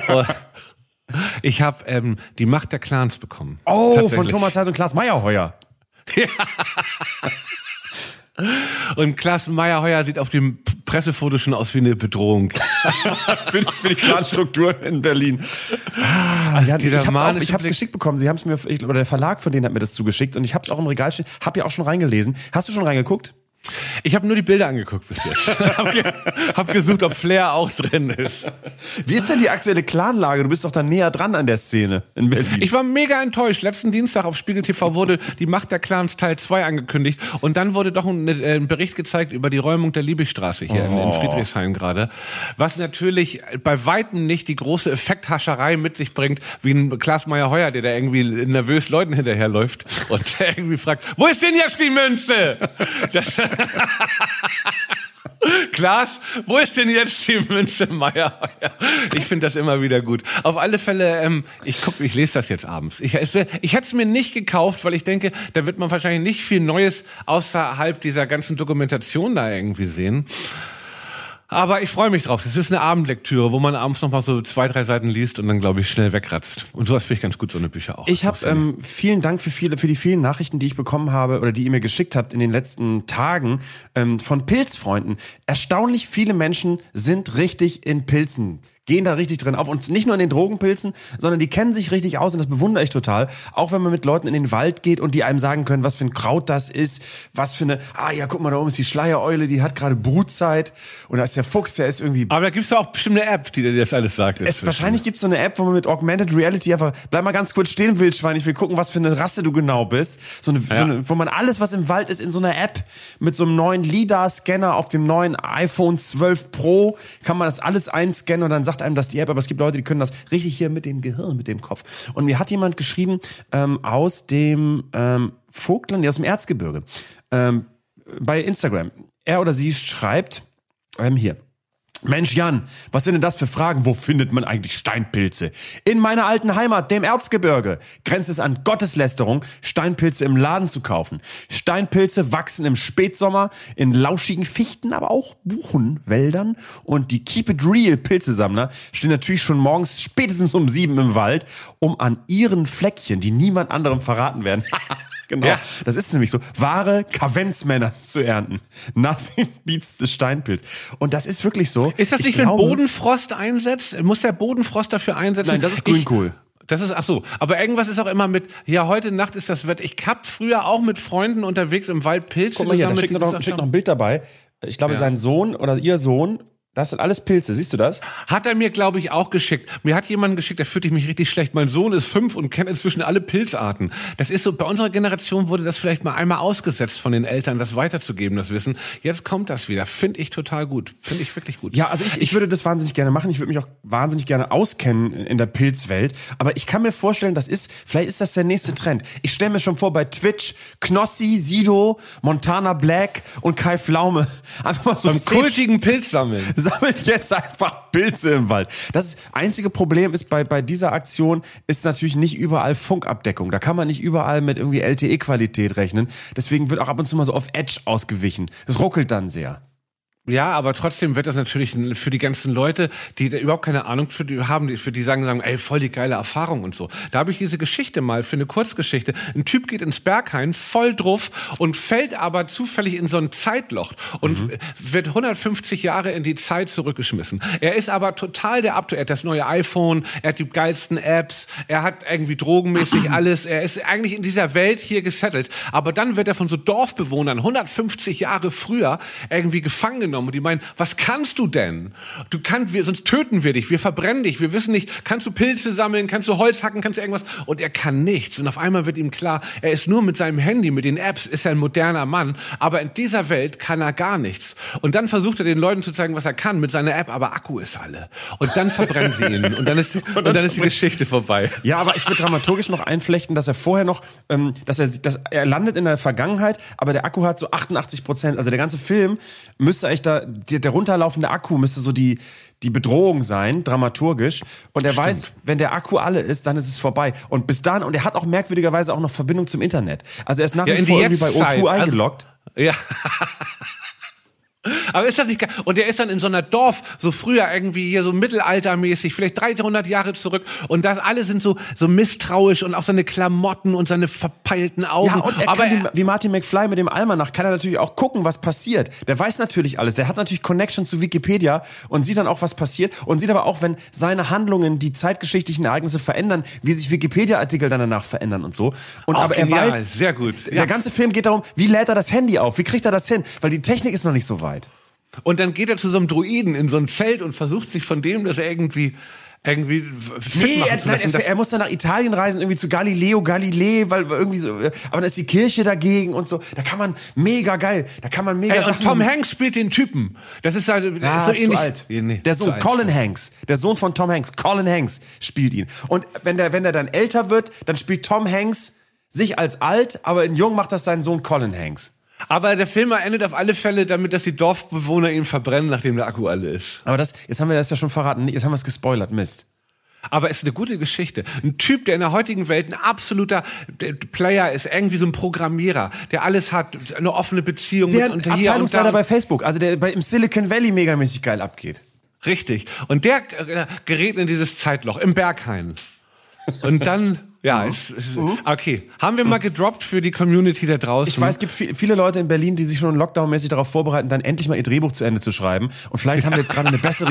Ich habe Die Macht der Clans bekommen. Oh, von Thomas Heiß und Klaas Meyerheuer. Ja. Und Klaas Meyerheuer sieht auf dem Pressefoto schon aus wie eine Bedrohung. für die Clanstruktur in Berlin. Ich hab's geschickt bekommen. Sie haben es mir, oder der Verlag von denen hat mir das zugeschickt und ich hab's auch im Regal stehen. Hab ja auch schon reingelesen. Hast du schon reingeguckt? Ich habe nur die Bilder angeguckt bis jetzt. hab gesucht, ob Flair auch drin ist. Wie ist denn die aktuelle Clanlage? Du bist doch da näher dran an der Szene in Berlin. Ich war mega enttäuscht. Letzten Dienstag auf Spiegel TV wurde die Macht der Clans Teil 2 angekündigt und dann wurde doch ein Bericht gezeigt über die Räumung der Liebigstraße hier in Friedrichshain gerade. Was natürlich bei Weitem nicht die große Effekthascherei mit sich bringt, wie ein Klaas Meyerheuer, der da irgendwie nervös Leuten hinterherläuft und der irgendwie fragt, wo ist denn jetzt die Münze? Klaas, wo ist denn jetzt die Münze Meyerheuer? Ich finde das immer wieder gut. Auf alle Fälle, ich lese das jetzt abends. Ich hätte es mir nicht gekauft, weil ich denke, da wird man wahrscheinlich nicht viel Neues außerhalb dieser ganzen Dokumentation da irgendwie sehen. Aber ich freue mich drauf. Das ist eine Abendlektüre, wo man abends noch mal so 2, 3 Seiten liest und dann, glaube ich, schnell wegratzt. Und sowas finde ich ganz gut, so eine Bücher auch. Ich habe vielen Dank für die vielen Nachrichten, die ich bekommen habe oder die ihr mir geschickt habt in den letzten Tagen von Pilzfreunden. Erstaunlich viele Menschen sind richtig in Pilzen. Gehen da richtig drin auf und nicht nur in den Drogenpilzen, sondern die kennen sich richtig aus und das bewundere ich total. Auch wenn man mit Leuten in den Wald geht und die einem sagen können, was für ein Kraut das ist, was für eine, guck mal, da oben ist die Schleiereule, die hat gerade Brutzeit und da ist der Fuchs, der ist irgendwie... Aber da gibt's doch auch bestimmt eine App, die dir das alles sagt. Wahrscheinlich gibt's so eine App, wo man mit Augmented Reality einfach, bleib mal ganz kurz stehen, Wildschwein, ich will gucken, was für eine Rasse du genau bist. So eine, wo man alles, was im Wald ist, in so einer App mit so einem neuen LiDAR-Scanner auf dem neuen iPhone 12 Pro, kann man das alles einscannen und dann sagt einem das die App, aber es gibt Leute, die können das richtig hier mit dem Gehirn, mit dem Kopf. Und mir hat jemand geschrieben aus dem Vogtland, aus dem Erzgebirge, bei Instagram. Er oder sie schreibt hier: Mensch Jan, was sind denn das für Fragen? Wo findet man eigentlich Steinpilze? In meiner alten Heimat, dem Erzgebirge, grenzt es an Gotteslästerung, Steinpilze im Laden zu kaufen. Steinpilze wachsen im Spätsommer in lauschigen Fichten, aber auch Buchenwäldern. Und die Keep It Real Pilzesammler stehen natürlich schon morgens spätestens um 7 im Wald, um an ihren Fleckchen, die niemand anderem verraten werden, genau, ja. Das ist nämlich so, wahre Kavenzmänner zu ernten. Nothing beats the Steinpilz. Und das ist wirklich so. Ist das nicht, wenn Bodenfrost einsetzt? Muss der Bodenfrost dafür einsetzen? Nein, das ist Grünkohl. Das ist, ach so. Aber irgendwas ist auch immer mit, ja, heute Nacht ist das Wetter. Ich hab früher auch mit Freunden unterwegs im Wald Pilze. Guck mal hier, da schickt noch ein Bild dabei. Ich glaube, sein Sohn oder ihr Sohn, das sind alles Pilze, siehst du das? Hat er mir, glaube ich, auch geschickt. Mir hat jemand geschickt, da fühlte ich mich richtig schlecht. Mein Sohn ist 5 und kennt inzwischen alle Pilzarten. Das ist so, bei unserer Generation wurde das vielleicht mal einmal ausgesetzt von den Eltern, das weiterzugeben, das Wissen. Jetzt kommt das wieder. Finde ich total gut. Finde ich wirklich gut. Ja, also ich würde das wahnsinnig gerne machen. Ich würde mich auch wahnsinnig gerne auskennen in der Pilzwelt. Aber ich kann mir vorstellen, vielleicht ist das der nächste Trend. Ich stelle mir schon vor, bei Twitch, Knossi, Sido, Montana Black und Kai Pflaume einfach mal so einen kultigen Pilz sammeln. Sammelt jetzt einfach Pilze im Wald. Das einzige Problem ist bei dieser Aktion ist natürlich nicht überall Funkabdeckung. Da kann man nicht überall mit irgendwie LTE-Qualität rechnen. Deswegen wird auch ab und zu mal so auf Edge ausgewichen. Das ruckelt dann sehr. Ja, aber trotzdem wird das natürlich für die ganzen Leute, die da überhaupt keine Ahnung haben, für die sagen, ey, voll die geile Erfahrung und so. Da habe ich diese Geschichte mal für eine Kurzgeschichte. Ein Typ geht ins Berghain, voll drauf und fällt aber zufällig in so ein Zeitloch und wird 150 Jahre in die Zeit zurückgeschmissen. Er ist aber total er hat das neue iPhone, er hat die geilsten Apps, er hat irgendwie drogenmäßig alles, er ist eigentlich in dieser Welt hier gesettelt. Aber dann wird er von so Dorfbewohnern 150 Jahre früher irgendwie gefangen genommen. Und die meinen, was kannst du denn? Sonst töten wir dich, wir verbrennen dich, wir wissen nicht, kannst du Pilze sammeln, kannst du Holz hacken, kannst du irgendwas? Und er kann nichts. Und auf einmal wird ihm klar, er ist nur mit seinem Handy, mit den Apps, ist er ein moderner Mann. Aber in dieser Welt kann er gar nichts. Und dann versucht er den Leuten zu zeigen, was er kann mit seiner App, aber Akku ist alle. Und dann verbrennen sie ihn. Und dann ist die Geschichte vorbei. Ja, aber ich würde dramaturgisch noch einflechten, dass er vorher noch, dass er landet in der Vergangenheit, aber der Akku hat so 88%. Also der ganze Film müsste eigentlich der runterlaufende Akku müsste so die Bedrohung sein, dramaturgisch. Und er weiß, wenn der Akku alle ist, dann ist es vorbei. Und bis dann, und er hat auch merkwürdigerweise auch noch Verbindung zum Internet. Also er ist nach wie vor irgendwie bei O2 eingeloggt. Ja. Aber ist das nicht geil? Und der ist dann in so einer Dorf, so früher irgendwie hier so mittelaltermäßig, vielleicht 300 Jahre zurück. Und das alle sind so misstrauisch und auch seine Klamotten und seine verpeilten Augen. Ja, und er kann wie Martin McFly mit dem Almanach kann er natürlich auch gucken, was passiert. Der weiß natürlich alles. Der hat natürlich Connection zu Wikipedia und sieht dann auch, was passiert. Und sieht aber auch, wenn seine Handlungen die zeitgeschichtlichen Ereignisse verändern, wie sich Wikipedia-Artikel dann danach verändern und so. Und auch aber genial, er weiß, sehr gut. Der ganze Film geht darum, wie lädt er das Handy auf? Wie kriegt er das hin? Weil die Technik ist noch nicht so weit. Und dann geht er zu so einem Druiden in so ein Zelt und versucht sich von dem, dass er irgendwie er muss dann nach Italien reisen, irgendwie zu Galilei, weil irgendwie so, aber dann ist die Kirche dagegen und so. Da kann man mega Sachen. Und Tom Hanks spielt den Typen. Das ist halt so ähnlich. Zu alt. Nee, der Sohn Colin Hanks, der Sohn von Tom Hanks, Colin Hanks spielt ihn. Und wenn der dann älter wird, dann spielt Tom Hanks sich als alt, aber in jung macht das sein Sohn Colin Hanks. Aber der Film endet auf alle Fälle damit, dass die Dorfbewohner ihn verbrennen, nachdem der Akku alle ist. Aber jetzt haben wir das ja schon verraten. Jetzt haben wir es gespoilert. Mist. Aber es ist eine gute Geschichte. Ein Typ, der in der heutigen Welt ein absoluter Player ist, irgendwie so ein Programmierer, der alles hat, eine offene Beziehung der mit und hier Abteilungsleiter bei Facebook, also der im Silicon Valley megamäßig geil abgeht. Richtig. Und der gerät in dieses Zeitloch im Berghain. Und dann, okay. Haben wir mal gedroppt für die Community da draußen? Ich weiß, es gibt viele Leute in Berlin, die sich schon lockdown-mäßig darauf vorbereiten, dann endlich mal ihr Drehbuch zu Ende zu schreiben. Und vielleicht haben wir jetzt gerade eine bessere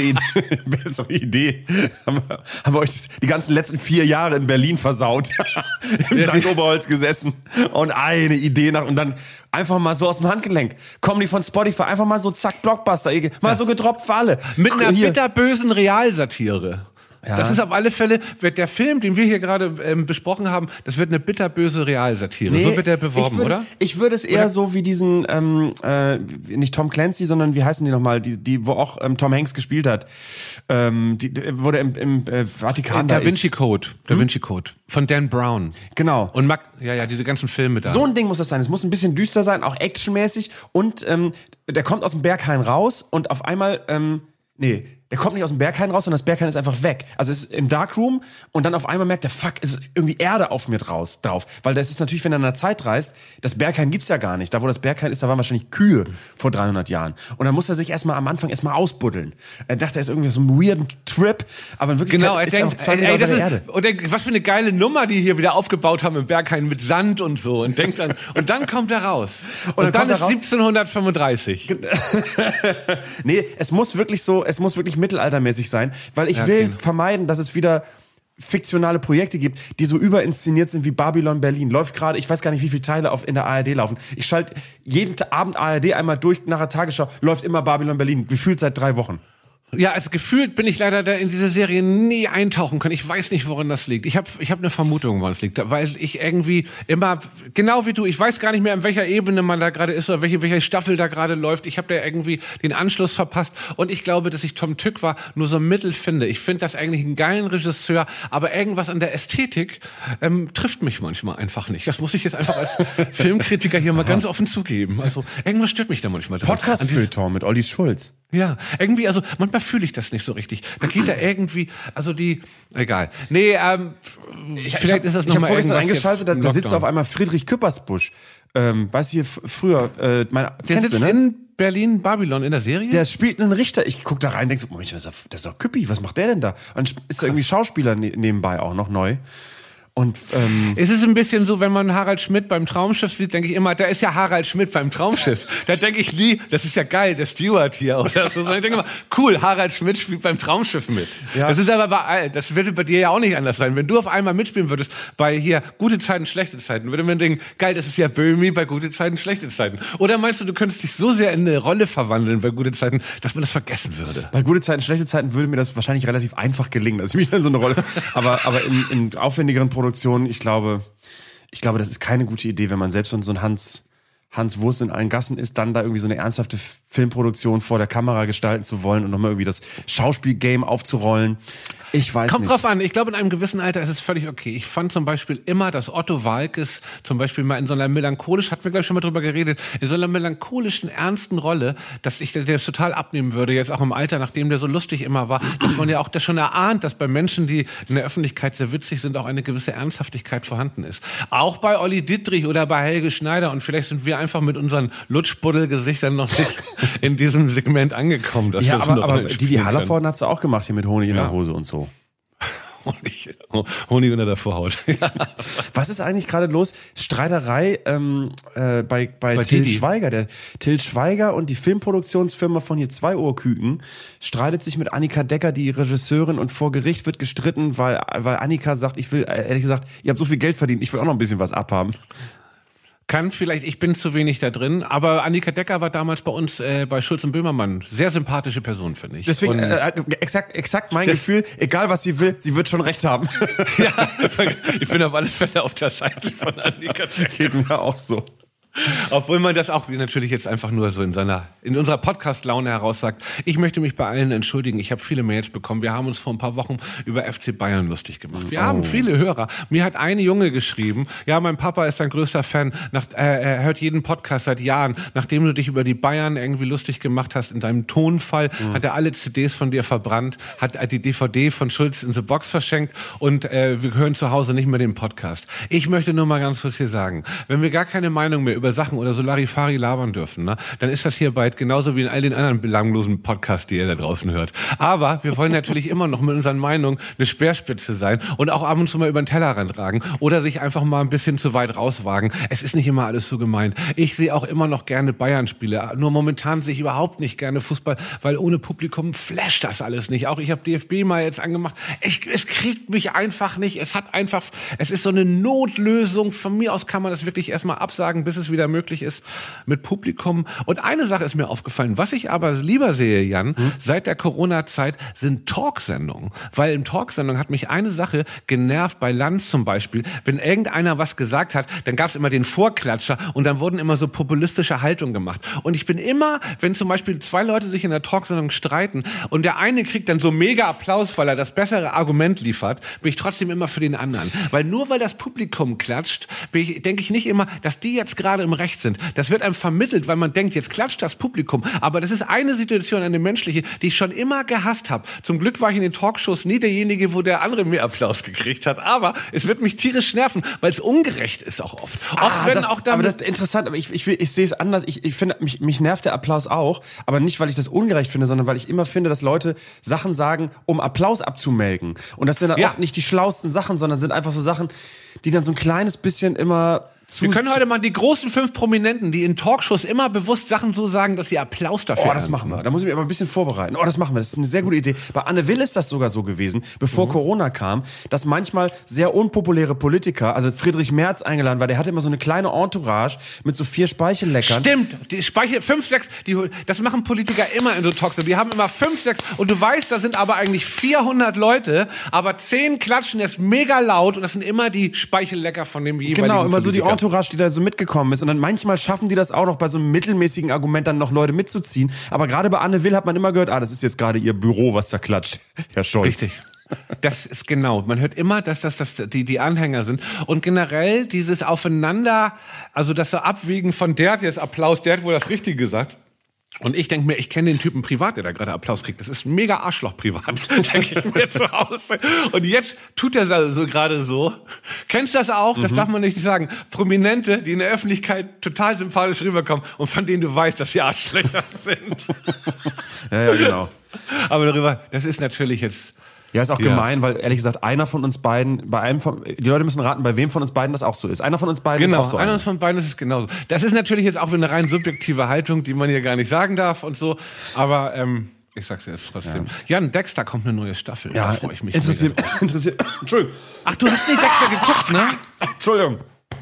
Idee. Haben wir euch die ganzen letzten 4 Jahre in Berlin versaut. Im St. Oberholz gesessen. Und eine Idee und dann einfach mal so aus dem Handgelenk. Comedy von Spotify, einfach mal so zack, Blockbuster. Mal so gedroppt für alle. Mit einer bitterbösen Realsatire. Ja. Das ist auf alle Fälle, wird der Film, den wir hier gerade besprochen haben, das wird eine bitterböse Realsatire. Nee, so wird der beworben, oder? Ich würde es eher so wie diesen, nicht Tom Clancy, sondern wie heißen die nochmal, die wo auch Tom Hanks gespielt hat, wo der im Vatikan Da Vinci Code, Da Vinci Code von Dan Brown. Genau. Und diese ganzen Filme da. So ein Ding muss das sein. Es muss ein bisschen düster sein, auch actionmäßig. Und der kommt aus dem Berghain raus und auf einmal, der kommt nicht aus dem Berghain raus, sondern das Berghain ist einfach weg. Also es ist im Darkroom und dann auf einmal merkt der, fuck, ist irgendwie Erde auf mir drauf. Weil das ist natürlich, wenn er in der Zeit reist, das Berghain gibt's ja gar nicht. Da, wo das Berghain ist, da waren wahrscheinlich Kühe vor 300 Jahren. Und dann muss er sich am Anfang ausbuddeln. Er dachte, er ist irgendwie so ein weirden Trip, aber in Wirklichkeit ist er auch 2 Meter unter der Erde. Und was für eine geile Nummer die hier wieder aufgebaut haben im Berghain mit Sand und so. Und denkt dann, und dann kommt er raus. Und dann ist 1735. Nee, es muss wirklich mittelaltermäßig sein, weil ich will vermeiden, dass es wieder fiktionale Projekte gibt, die so überinszeniert sind wie Babylon Berlin. Läuft gerade, ich weiß gar nicht, wie viele Teile in der ARD laufen. Ich schalte jeden Abend ARD einmal durch nach der Tagesschau, läuft immer Babylon Berlin, gefühlt seit 3 Wochen. Ja, also gefühlt bin ich leider da in diese Serie nie eintauchen können. Ich weiß nicht, woran das liegt. Ich hab eine Vermutung, woran es liegt. Weil ich irgendwie immer, genau wie du, ich weiß gar nicht mehr, an welcher Ebene man da gerade ist oder welche Staffel da gerade läuft. Ich habe da irgendwie den Anschluss verpasst. Und ich glaube, dass ich Tom Tykwer nur so mittel finde. Ich finde das eigentlich einen geilen Regisseur, aber irgendwas an der Ästhetik trifft mich manchmal einfach nicht. Das muss ich jetzt einfach als Filmkritiker hier mal ganz offen zugeben. Also irgendwas stört mich da manchmal dran. Podcast-Feuilleton mit Olli Schulz. Ja, irgendwie, also manchmal fühle ich das nicht so richtig. Da geht da irgendwie, egal. Nee, vielleicht ist das nochmal. Ich habe vorgestern eingeschaltet, da sitzt auf einmal Friedrich Küppersbusch. Weißt du, hier früher, der sitzt in Berlin, Babylon in der Serie? Der spielt einen Richter. Ich guck da rein, denk so, Moment, das ist doch Küppi, was macht der denn da? Und ist da irgendwie Schauspieler nebenbei auch noch neu. Und es ist ein bisschen so, wenn man Harald Schmidt beim Traumschiff sieht, denke ich immer, da ist ja Harald Schmidt beim Traumschiff. Da denke ich nie, das ist ja geil, der Steward hier oder so. Ich denke immer, cool, Harald Schmidt spielt beim Traumschiff mit. Ja. Das ist aber das würde bei dir ja auch nicht anders sein. Wenn du auf einmal mitspielen würdest bei hier gute Zeiten, schlechte Zeiten, würde man denken, geil, das ist ja Böhmi bei gute Zeiten, schlechte Zeiten. Oder meinst du könntest dich so sehr in eine Rolle verwandeln bei gute Zeiten, dass man das vergessen würde? Bei gute Zeiten, schlechte Zeiten würde mir das wahrscheinlich relativ einfach gelingen, dass ich mich in so eine Rolle, aber in aufwendigeren Produktionen, ich glaube, das ist keine gute Idee, wenn man selbst so ein Hans Wurst in allen Gassen ist, dann da irgendwie so eine ernsthafte Filmproduktion vor der Kamera gestalten zu wollen und nochmal irgendwie das Schauspielgame aufzurollen. Ich weiß Kommt nicht. drauf an. Ich glaube, in einem gewissen Alter ist es völlig okay. Ich fand zum Beispiel immer, dass Otto Waalkes zum Beispiel mal in so einer hatten wir glaube ich schon mal drüber geredet, in so einer melancholischen, ernsten Rolle, dass ich der total abnehmen würde, jetzt auch im Alter, nachdem der so lustig immer war, dass man ja auch das schon erahnt, dass bei Menschen, die in der Öffentlichkeit sehr witzig sind, auch eine gewisse Ernsthaftigkeit vorhanden ist. Auch bei Olli Dittrich oder bei Helge Schneider, und vielleicht sind wir einfach mit unseren Lutschbuddel-Gesichtern noch nicht in diesem Segment angekommen. Dass Ja, das aber die Hallervorden hat sie auch gemacht hier mit Honig in der Hose und so. Honig unter der Vorhaut. Ja. Was ist eigentlich gerade los? Streiterei bei Til Didi. Schweiger. Der Til Schweiger und die Filmproduktionsfirma von hier 2 Ohrküken streitet sich mit Annika Decker, die Regisseurin, und vor Gericht wird gestritten, weil Annika sagt, ich will, ehrlich gesagt, ihr habt so viel Geld verdient, ich will auch noch ein bisschen was abhaben. Kann vielleicht, ich bin zu wenig da drin, aber Annika Decker war damals bei uns bei Schulz und Böhmermann. Sehr sympathische Person, finde ich. Deswegen, Und exakt mein Gefühl, egal was sie will, sie wird schon recht haben. ja, ich bin auf alle Fälle auf der Seite von Annika Decker. Geht mir auch so. Obwohl man das auch natürlich jetzt einfach nur so in unserer Podcast-Laune heraus sagt. Ich möchte mich bei allen entschuldigen. Ich habe viele Mails bekommen. Wir haben uns vor ein paar Wochen über FC Bayern lustig gemacht. Wir haben viele Hörer. Mir hat eine Junge geschrieben, ja, mein Papa ist dein größter Fan. Er hört jeden Podcast seit Jahren. Nachdem du dich über die Bayern irgendwie lustig gemacht hast, in deinem Tonfall, hat er alle CDs von dir verbrannt, hat die DVD von Schulz in the Box verschenkt, und wir hören zu Hause nicht mehr den Podcast. Ich möchte nur mal ganz kurz hier sagen, wenn wir gar keine Meinung mehr über Sachen oder so Larifari labern dürfen, ne, dann ist das hier bald genauso wie in all den anderen belanglosen Podcasts, die ihr da draußen hört. Aber wir wollen natürlich immer noch mit unseren Meinungen eine Speerspitze sein und auch ab und zu mal über den Tellerrand ragen oder sich einfach mal ein bisschen zu weit rauswagen. Es ist nicht immer alles so gemeint. Ich sehe auch immer noch gerne Bayern-Spiele. Nur momentan sehe ich überhaupt nicht gerne Fußball, weil ohne Publikum flasht das alles nicht. Auch ich habe DFB mal jetzt angemacht. Es kriegt mich einfach nicht. Es ist so eine Notlösung. Von mir aus kann man das wirklich erstmal absagen, bis es wieder möglich ist mit Publikum. Und eine Sache ist mir aufgefallen, was ich aber lieber sehe, Jan, seit der Corona-Zeit, sind Talksendungen. Weil in Talksendungen hat mich eine Sache genervt, bei Lanz zum Beispiel, wenn irgendeiner was gesagt hat, dann gab es immer den Vorklatscher und dann wurden immer so populistische Haltungen gemacht. Und ich bin immer, wenn zum Beispiel 2 Leute sich in der Talksendung streiten und der eine kriegt dann so mega Applaus, weil er das bessere Argument liefert, bin ich trotzdem immer für den anderen. Weil nur weil das Publikum klatscht, denke ich nicht immer, dass die jetzt gerade im Recht sind. Das wird einem vermittelt, weil man denkt, jetzt klatscht das Publikum. Aber das ist eine Situation, eine menschliche, die ich schon immer gehasst habe. Zum Glück war ich in den Talkshows nie derjenige, wo der andere mehr Applaus gekriegt hat. Aber es wird mich tierisch nerven, weil es ungerecht ist auch oft. Aber das ist interessant, aber ich sehe es anders. Ich finde, mich nervt der Applaus auch, aber nicht, weil ich das ungerecht finde, sondern weil ich immer finde, dass Leute Sachen sagen, um Applaus abzumelken. Und das sind dann oft nicht die schlauesten Sachen, sondern sind einfach so Sachen, die dann so ein kleines bisschen immer Wir können heute mal die großen 5 Prominenten, die in Talkshows immer bewusst Sachen so sagen, dass sie Applaus dafür das machen wir. Da muss ich mich aber ein bisschen vorbereiten. Das machen wir. Das ist eine sehr gute Idee. Bei Anne Will ist das sogar so gewesen, bevor Corona kam, dass manchmal sehr unpopuläre Politiker, also Friedrich Merz eingeladen war, der hatte immer so eine kleine Entourage mit so 4 Speichelleckern. Stimmt, die 5, 6, das machen Politiker immer in so Talkshows. Die haben immer 5, 6 und du weißt, da sind aber eigentlich 400 Leute, aber 10 klatschen jetzt mega laut und das sind immer die Speichellecker von dem jeweiligen Genau, immer so die Politiker. Entourage, die da so mitgekommen ist. Und dann manchmal schaffen die das auch noch bei so einem mittelmäßigen Argument dann noch Leute mitzuziehen. Aber gerade bei Anne Will hat man immer gehört, das ist jetzt gerade ihr Büro, was da klatscht, Herr Scholz. Richtig. Das ist genau. Man hört immer, dass das die Anhänger sind. Und generell dieses Aufeinander, also das so Abwägen von der hat jetzt Applaus, der hat wohl das Richtige gesagt. Und ich denke mir, ich kenne den Typen privat, der da gerade Applaus kriegt. Das ist ein mega Arschloch privat, denke ich mir zu Hause. Und jetzt tut er so gerade so. Kennst du das auch? Das darf man nicht sagen. Prominente, die in der Öffentlichkeit total sympathisch rüberkommen und von denen du weißt, dass sie Arschlöcher sind. Ja, genau. Aber darüber, das ist natürlich jetzt... Ja, ist auch gemein, weil ehrlich gesagt, einer von uns beiden, die Leute müssen raten, bei wem von uns beiden das auch so ist. Einer von uns beiden ist auch so. Genau, einer von beiden ist es genauso. Das ist natürlich jetzt auch eine rein subjektive Haltung, die man hier gar nicht sagen darf und so. Aber ich sag's dir jetzt trotzdem. Ja. Jan, Dexter kommt eine neue Staffel. Ja, da freue ich mich. Interessiert. Entschuldigung. Ach, du hast nicht Dexter geguckt, ne? Entschuldigung.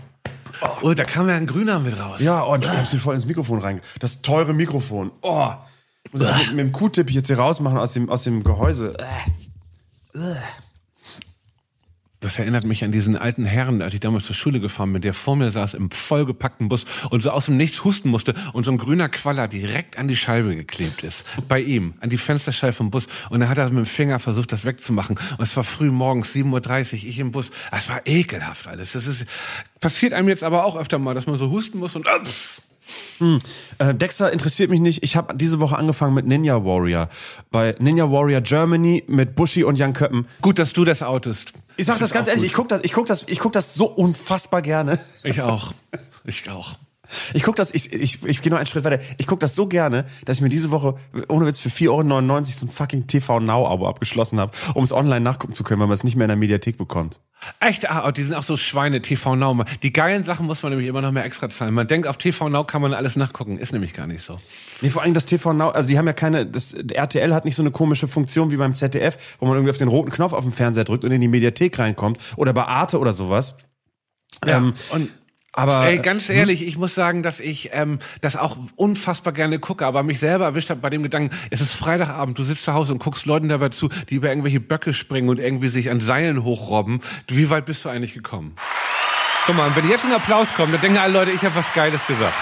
Oh, da kam ja ein Grüner mit raus. Ja, und ich hab sie voll ins Mikrofon rein. Das teure Mikrofon. Oh. Muss ich mit dem Q-Tip jetzt hier rausmachen aus dem Gehäuse. Das erinnert mich an diesen alten Herrn, als ich damals zur Schule gefahren bin, der vor mir saß im vollgepackten Bus und so aus dem Nichts husten musste und so ein grüner Qualler direkt an die Scheibe geklebt ist. Bei ihm, an die Fensterscheibe vom Bus. Und dann hat er mit dem Finger versucht, das wegzumachen. Und es war früh morgens, 7:30 Uhr, ich im Bus. Das war ekelhaft alles. Das ist, passiert einem jetzt aber auch öfter mal, dass man so husten muss und Dexter interessiert mich nicht. Ich habe diese Woche angefangen mit Ninja Warrior. Bei Ninja Warrior Germany mit Buschi und Jan Köppen. Gut, dass du das outest. Ich sag das ganz ehrlich, ich guck das so unfassbar gerne. Ich auch. Ich gehe noch einen Schritt weiter. Ich gucke das so gerne, dass ich mir diese Woche, ohne Witz, für 4,99 € so ein fucking TV Now-Abo abgeschlossen habe, um es online nachgucken zu können, weil man es nicht mehr in der Mediathek bekommt. Echt? Ah, die sind auch so Schweine, TV Now. Die geilen Sachen muss man nämlich immer noch mehr extra zahlen. Man denkt, auf TV Now kann man alles nachgucken. Ist nämlich gar nicht so. Nee, vor allem das TV Now, also die haben ja das RTL hat nicht so eine komische Funktion wie beim ZDF, wo man irgendwie auf den roten Knopf auf dem Fernseher drückt und in die Mediathek reinkommt. Oder bei Arte oder sowas. Ja, Aber ey, ganz ehrlich, ich muss sagen, dass ich das auch unfassbar gerne gucke, aber mich selber erwischt habe bei dem Gedanken, es ist Freitagabend, du sitzt zu Hause und guckst Leuten dabei zu, die über irgendwelche Böcke springen und irgendwie sich an Seilen hochrobben. Wie weit bist du eigentlich gekommen? Guck mal, und wenn jetzt ein Applaus kommt, dann denken alle Leute, ich habe was Geiles gesagt.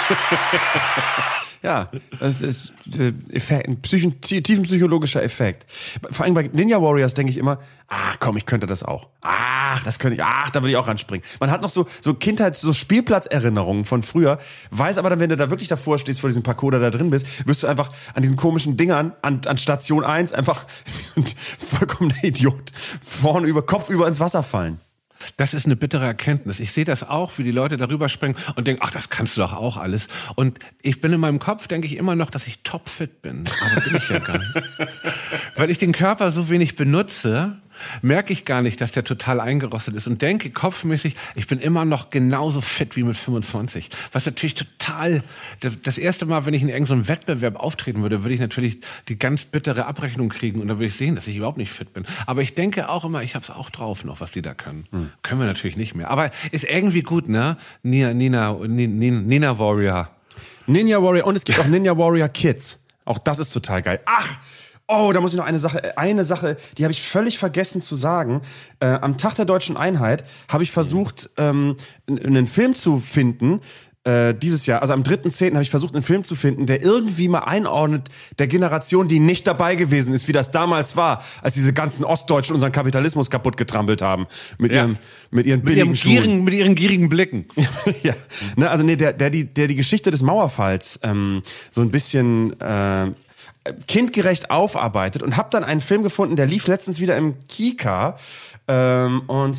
Ja, das ist ein tiefenpsychologischer Effekt. Vor allem bei Ninja Warriors denke ich immer, komm, ich könnte das auch. Da will ich auch ranspringen. Man hat noch so Spielplatzerinnerungen von früher, weiß aber dann, wenn du da wirklich davor stehst, vor diesem Parcours da drin bist, wirst du einfach an diesen komischen Dingern, an Station 1 einfach vollkommener Idiot Kopf über ins Wasser fallen. Das ist eine bittere Erkenntnis. Ich sehe das auch, wie die Leute darüber springen und denken, das kannst du doch auch alles. Und ich bin in meinem Kopf, denke ich immer noch, dass ich topfit bin. Aber bin ich ja gar nicht. Weil ich den Körper so wenig benutze, merke ich gar nicht, dass der total eingerostet ist und denke kopfmäßig, ich bin immer noch genauso fit wie mit 25. Was natürlich total, das erste Mal, wenn ich in irgendeinem Wettbewerb auftreten würde ich natürlich die ganz bittere Abrechnung kriegen und dann würde ich sehen, dass ich überhaupt nicht fit bin. Aber ich denke auch immer, ich habe es auch drauf noch, was die da können. Können wir natürlich nicht mehr. Aber ist irgendwie gut, ne? Ninja Warrior. Ninja Warrior und es gibt auch Ninja Warrior Kids. Auch das ist total geil. Da muss ich noch eine Sache, die habe ich völlig vergessen zu sagen. Am Tag der Deutschen Einheit habe ich versucht, einen Film zu finden, dieses Jahr, also am 3.10. habe ich versucht, einen Film zu finden, der irgendwie mal einordnet der Generation, die nicht dabei gewesen ist, wie das damals war, als diese ganzen Ostdeutschen unseren Kapitalismus kaputt getrampelt haben. Mit ihren billigen Schuhen. Mit ihren gierigen Blicken. Ja, ne, also der die Geschichte des Mauerfalls so ein bisschen kindgerecht aufarbeitet und habe dann einen Film gefunden, der lief letztens wieder im Kika. Und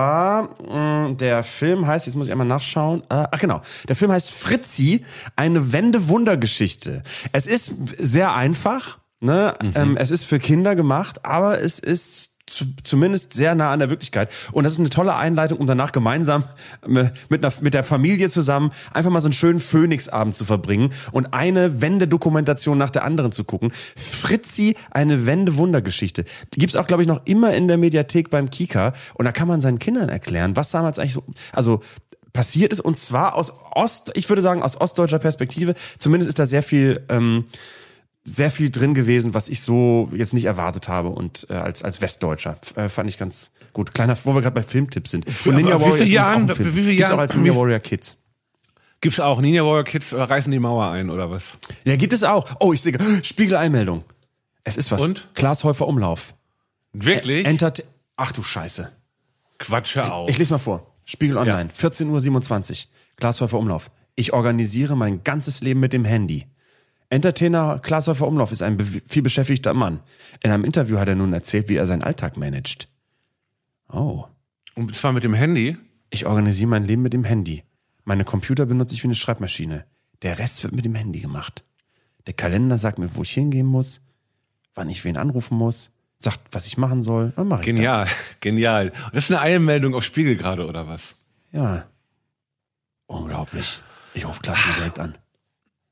zwar, der Film heißt, jetzt muss ich einmal nachschauen, genau, der Film heißt Fritzi, eine Wende-Wunder-Geschichte. Es ist sehr einfach, ne? Es ist für Kinder gemacht, aber es ist zumindest sehr nah an der Wirklichkeit. Und das ist eine tolle Einleitung, um danach gemeinsam mit der Familie zusammen einfach mal so einen schönen Phoenix-Abend zu verbringen und eine Wendedokumentation nach der anderen zu gucken. Fritzi, eine Wende-Wunder-Geschichte. Die gibt's auch, glaube ich, noch immer in der Mediathek beim Kika. Und da kann man seinen Kindern erklären, was damals eigentlich so passiert ist. Und zwar ich würde sagen, aus ostdeutscher Perspektive. Zumindest ist da sehr viel drin gewesen, was ich so jetzt nicht erwartet habe und als Westdeutscher fand ich ganz gut. Wo wir gerade bei Filmtipps sind. Und Ninja Warrior wie viele Jahren gibt's auch als Ninja Warrior Kids. Gibt's auch Ninja Warrior Kids reißen die Mauer ein oder was? Ja, gibt es auch. Oh, ich sehe Spiegel-Einmeldung. Es ist was. Und? Klaas Häufer Umlauf. Wirklich? Ach du Scheiße. Quatsch, hör auf. Ich lese mal vor. Spiegel Online, 14:27 Uhr. Klaas Häufer Umlauf. Ich organisiere mein ganzes Leben mit dem Handy. Entertainer Klaas Häufer Umlauf ist ein viel beschäftigter Mann. In einem Interview hat er nun erzählt, wie er seinen Alltag managt. Oh. Und zwar mit dem Handy? Ich organisiere mein Leben mit dem Handy. Meine Computer benutze ich wie eine Schreibmaschine. Der Rest wird mit dem Handy gemacht. Der Kalender sagt mir, wo ich hingehen muss, wann ich wen anrufen muss, sagt, was ich machen soll, dann mache ich das. Genial. Und das ist eine Eilmeldung auf Spiegel gerade, oder was? Ja. Unglaublich. Ich rufe Klaas mal direkt an.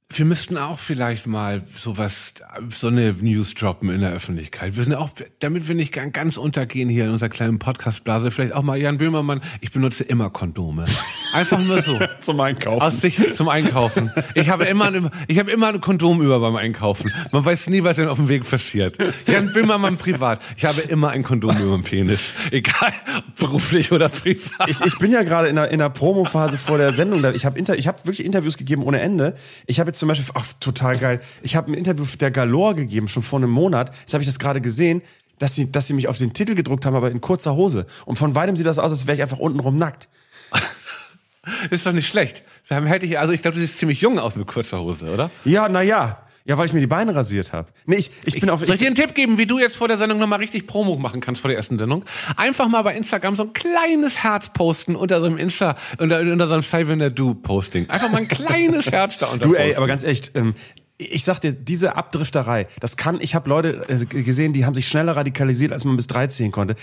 Wir müssten auch vielleicht mal so eine News droppen in der Öffentlichkeit. Wir sind auch, damit wir nicht ganz untergehen hier in unserer kleinen Podcast-Blase, vielleicht auch mal, Jan Böhmermann, ich benutze immer Kondome. Einfach nur so. Zum Einkaufen. Zum Einkaufen. Ich habe immer ein Kondom über beim Einkaufen. Man weiß nie, was denn auf dem Weg passiert. Jan Böhmermann privat. Ich habe immer ein Kondom über dem Penis. Egal, beruflich oder privat. Ich bin ja gerade in einer Promophase vor der Sendung. Ich habe wirklich Interviews gegeben ohne Ende. Ich habe jetzt zum Beispiel, total geil, ich habe ein Interview der Galore gegeben, schon vor einem Monat. Jetzt habe ich das gerade gesehen, dass sie mich auf den Titel gedruckt haben, aber in kurzer Hose. Und von weitem sieht das aus, als wäre ich einfach untenrum nackt. Ist doch nicht schlecht. Ich glaube, du siehst ziemlich jung aus mit kurzer Hose, oder? Ja, naja. Ja, weil ich mir die Beine rasiert habe. Nee, soll ich dir einen Tipp geben, wie du jetzt vor der Sendung nochmal richtig Promo machen kannst vor der ersten Sendung? Einfach mal bei Instagram so ein kleines Herz posten unter so einem unter so einem Saving Do Posting. Einfach mal ein kleines Herz da unter Du, posten. aber ganz echt, ich sag dir, diese Abdrifterei, ich habe Leute gesehen, die haben sich schneller radikalisiert, als man bis 3 zählen konnte.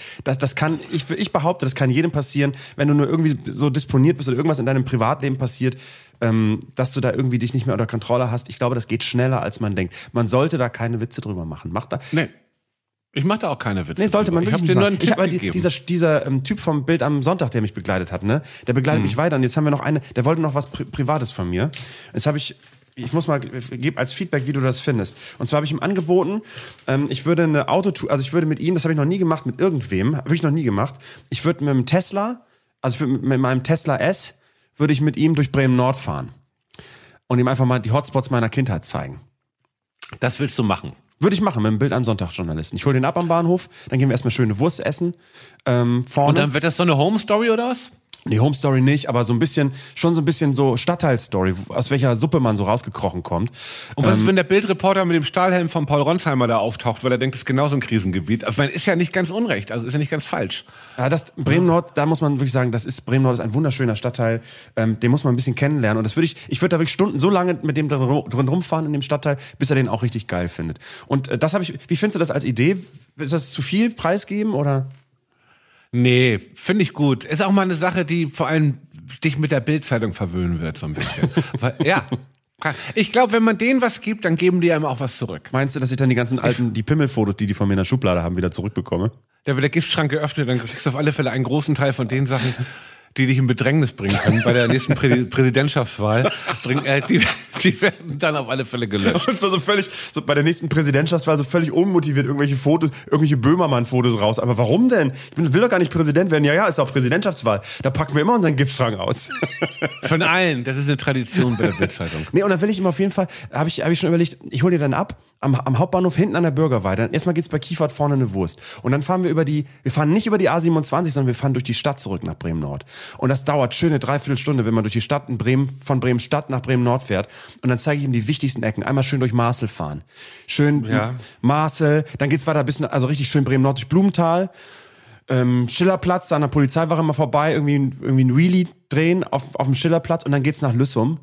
Ich behaupte, das kann jedem passieren, wenn du nur irgendwie so disponiert bist oder irgendwas in deinem Privatleben passiert, dass du da irgendwie dich nicht mehr unter Kontrolle hast. Ich glaube, das geht schneller, als man denkt. Man sollte da keine Witze drüber machen. Nee. Ich mache da auch keine Witze. Nee, sollte man wirklich nicht machen. Ich habe dieser Typ vom Bild am Sonntag, der mich begleitet hat, ne? Der begleitet mich weiter. Und jetzt haben wir noch der wollte noch was Privates von mir. Jetzt habe ich muss mal, gib als Feedback, wie du das findest. Und zwar habe ich ihm angeboten, ich würde eine Autotour, also ich würde mit ihm, das habe ich noch nie gemacht, mit irgendwem, wirklich noch nie gemacht. Ich würde mit einem Tesla, mit meinem Tesla S, würde ich mit ihm durch Bremen-Nord fahren. Und ihm einfach mal die Hotspots meiner Kindheit zeigen. Das willst du machen? Würde ich machen, mit dem Bild am Sonntag Journalisten. Ich hole den ab am Bahnhof, dann gehen wir erstmal schöne Wurst essen. Vorne. Und dann wird das so eine Home-Story oder was? Die Home Story nicht, aber so ein bisschen so Stadtteil-Story, aus welcher Suppe man so rausgekrochen kommt. Und was ist, wenn der Bildreporter mit dem Stahlhelm von Paul Ronsheimer da auftaucht, weil er denkt, das ist genauso ein Krisengebiet? Also, ist ja nicht ganz unrecht, also ist ja nicht ganz falsch. Ja, Bremen-Nord, da muss man wirklich sagen, Bremen-Nord ist ein wunderschöner Stadtteil, den muss man ein bisschen kennenlernen. Und ich würde da wirklich so lange mit dem drin rumfahren in dem Stadtteil, bis er den auch richtig geil findet. Und wie findest du das als Idee? Ist das zu viel preisgeben, oder? Nee, finde ich gut. Ist auch mal eine Sache, die vor allem dich mit der Bild-Zeitung verwöhnen wird, so ein bisschen. Ja. Ich glaube, wenn man denen was gibt, dann geben die einem auch was zurück. Meinst du, dass ich dann die ganzen die Pimmelfotos, die von mir in der Schublade haben, wieder zurückbekomme? Da wird der Giftschrank geöffnet, dann kriegst du auf alle Fälle einen großen Teil von den Sachen, die dich in Bedrängnis bringen können bei der nächsten Präsidentschaftswahl. Die werden dann auf alle Fälle gelöscht. Und zwar bei der nächsten Präsidentschaftswahl so völlig unmotiviert irgendwelche Böhmermann-Fotos raus. Aber warum denn? Ich will doch gar nicht Präsident werden. Ja, ist auch Präsidentschaftswahl. Da packen wir immer unseren Giftschrank aus. Von allen. Das ist eine Tradition bei der Bildzeitung. Nee, und dann will ich ihm auf jeden Fall, habe ich schon überlegt, ich hole dir dann ab, am Hauptbahnhof hinten an der Bürgerweide. Erstmal geht's bei Kiefert vorne eine Wurst. Und dann fahren wir fahren nicht über die A27, sondern wir fahren durch die Stadt zurück nach Bremen-Nord. Und das dauert schöne 3/4 Stunde, wenn man durch die Stadt von Bremen-Stadt nach Bremen-Nord fährt. Und dann zeige ich ihm die wichtigsten Ecken. Einmal schön durch Marcel fahren. Schön Marcel, dann geht's weiter also richtig schön Bremen-Nord durch Blumenthal. Schillerplatz, an der Polizeiwache mal vorbei, irgendwie ein Wheelie drehen auf dem Schillerplatz und dann geht's nach Lüssum.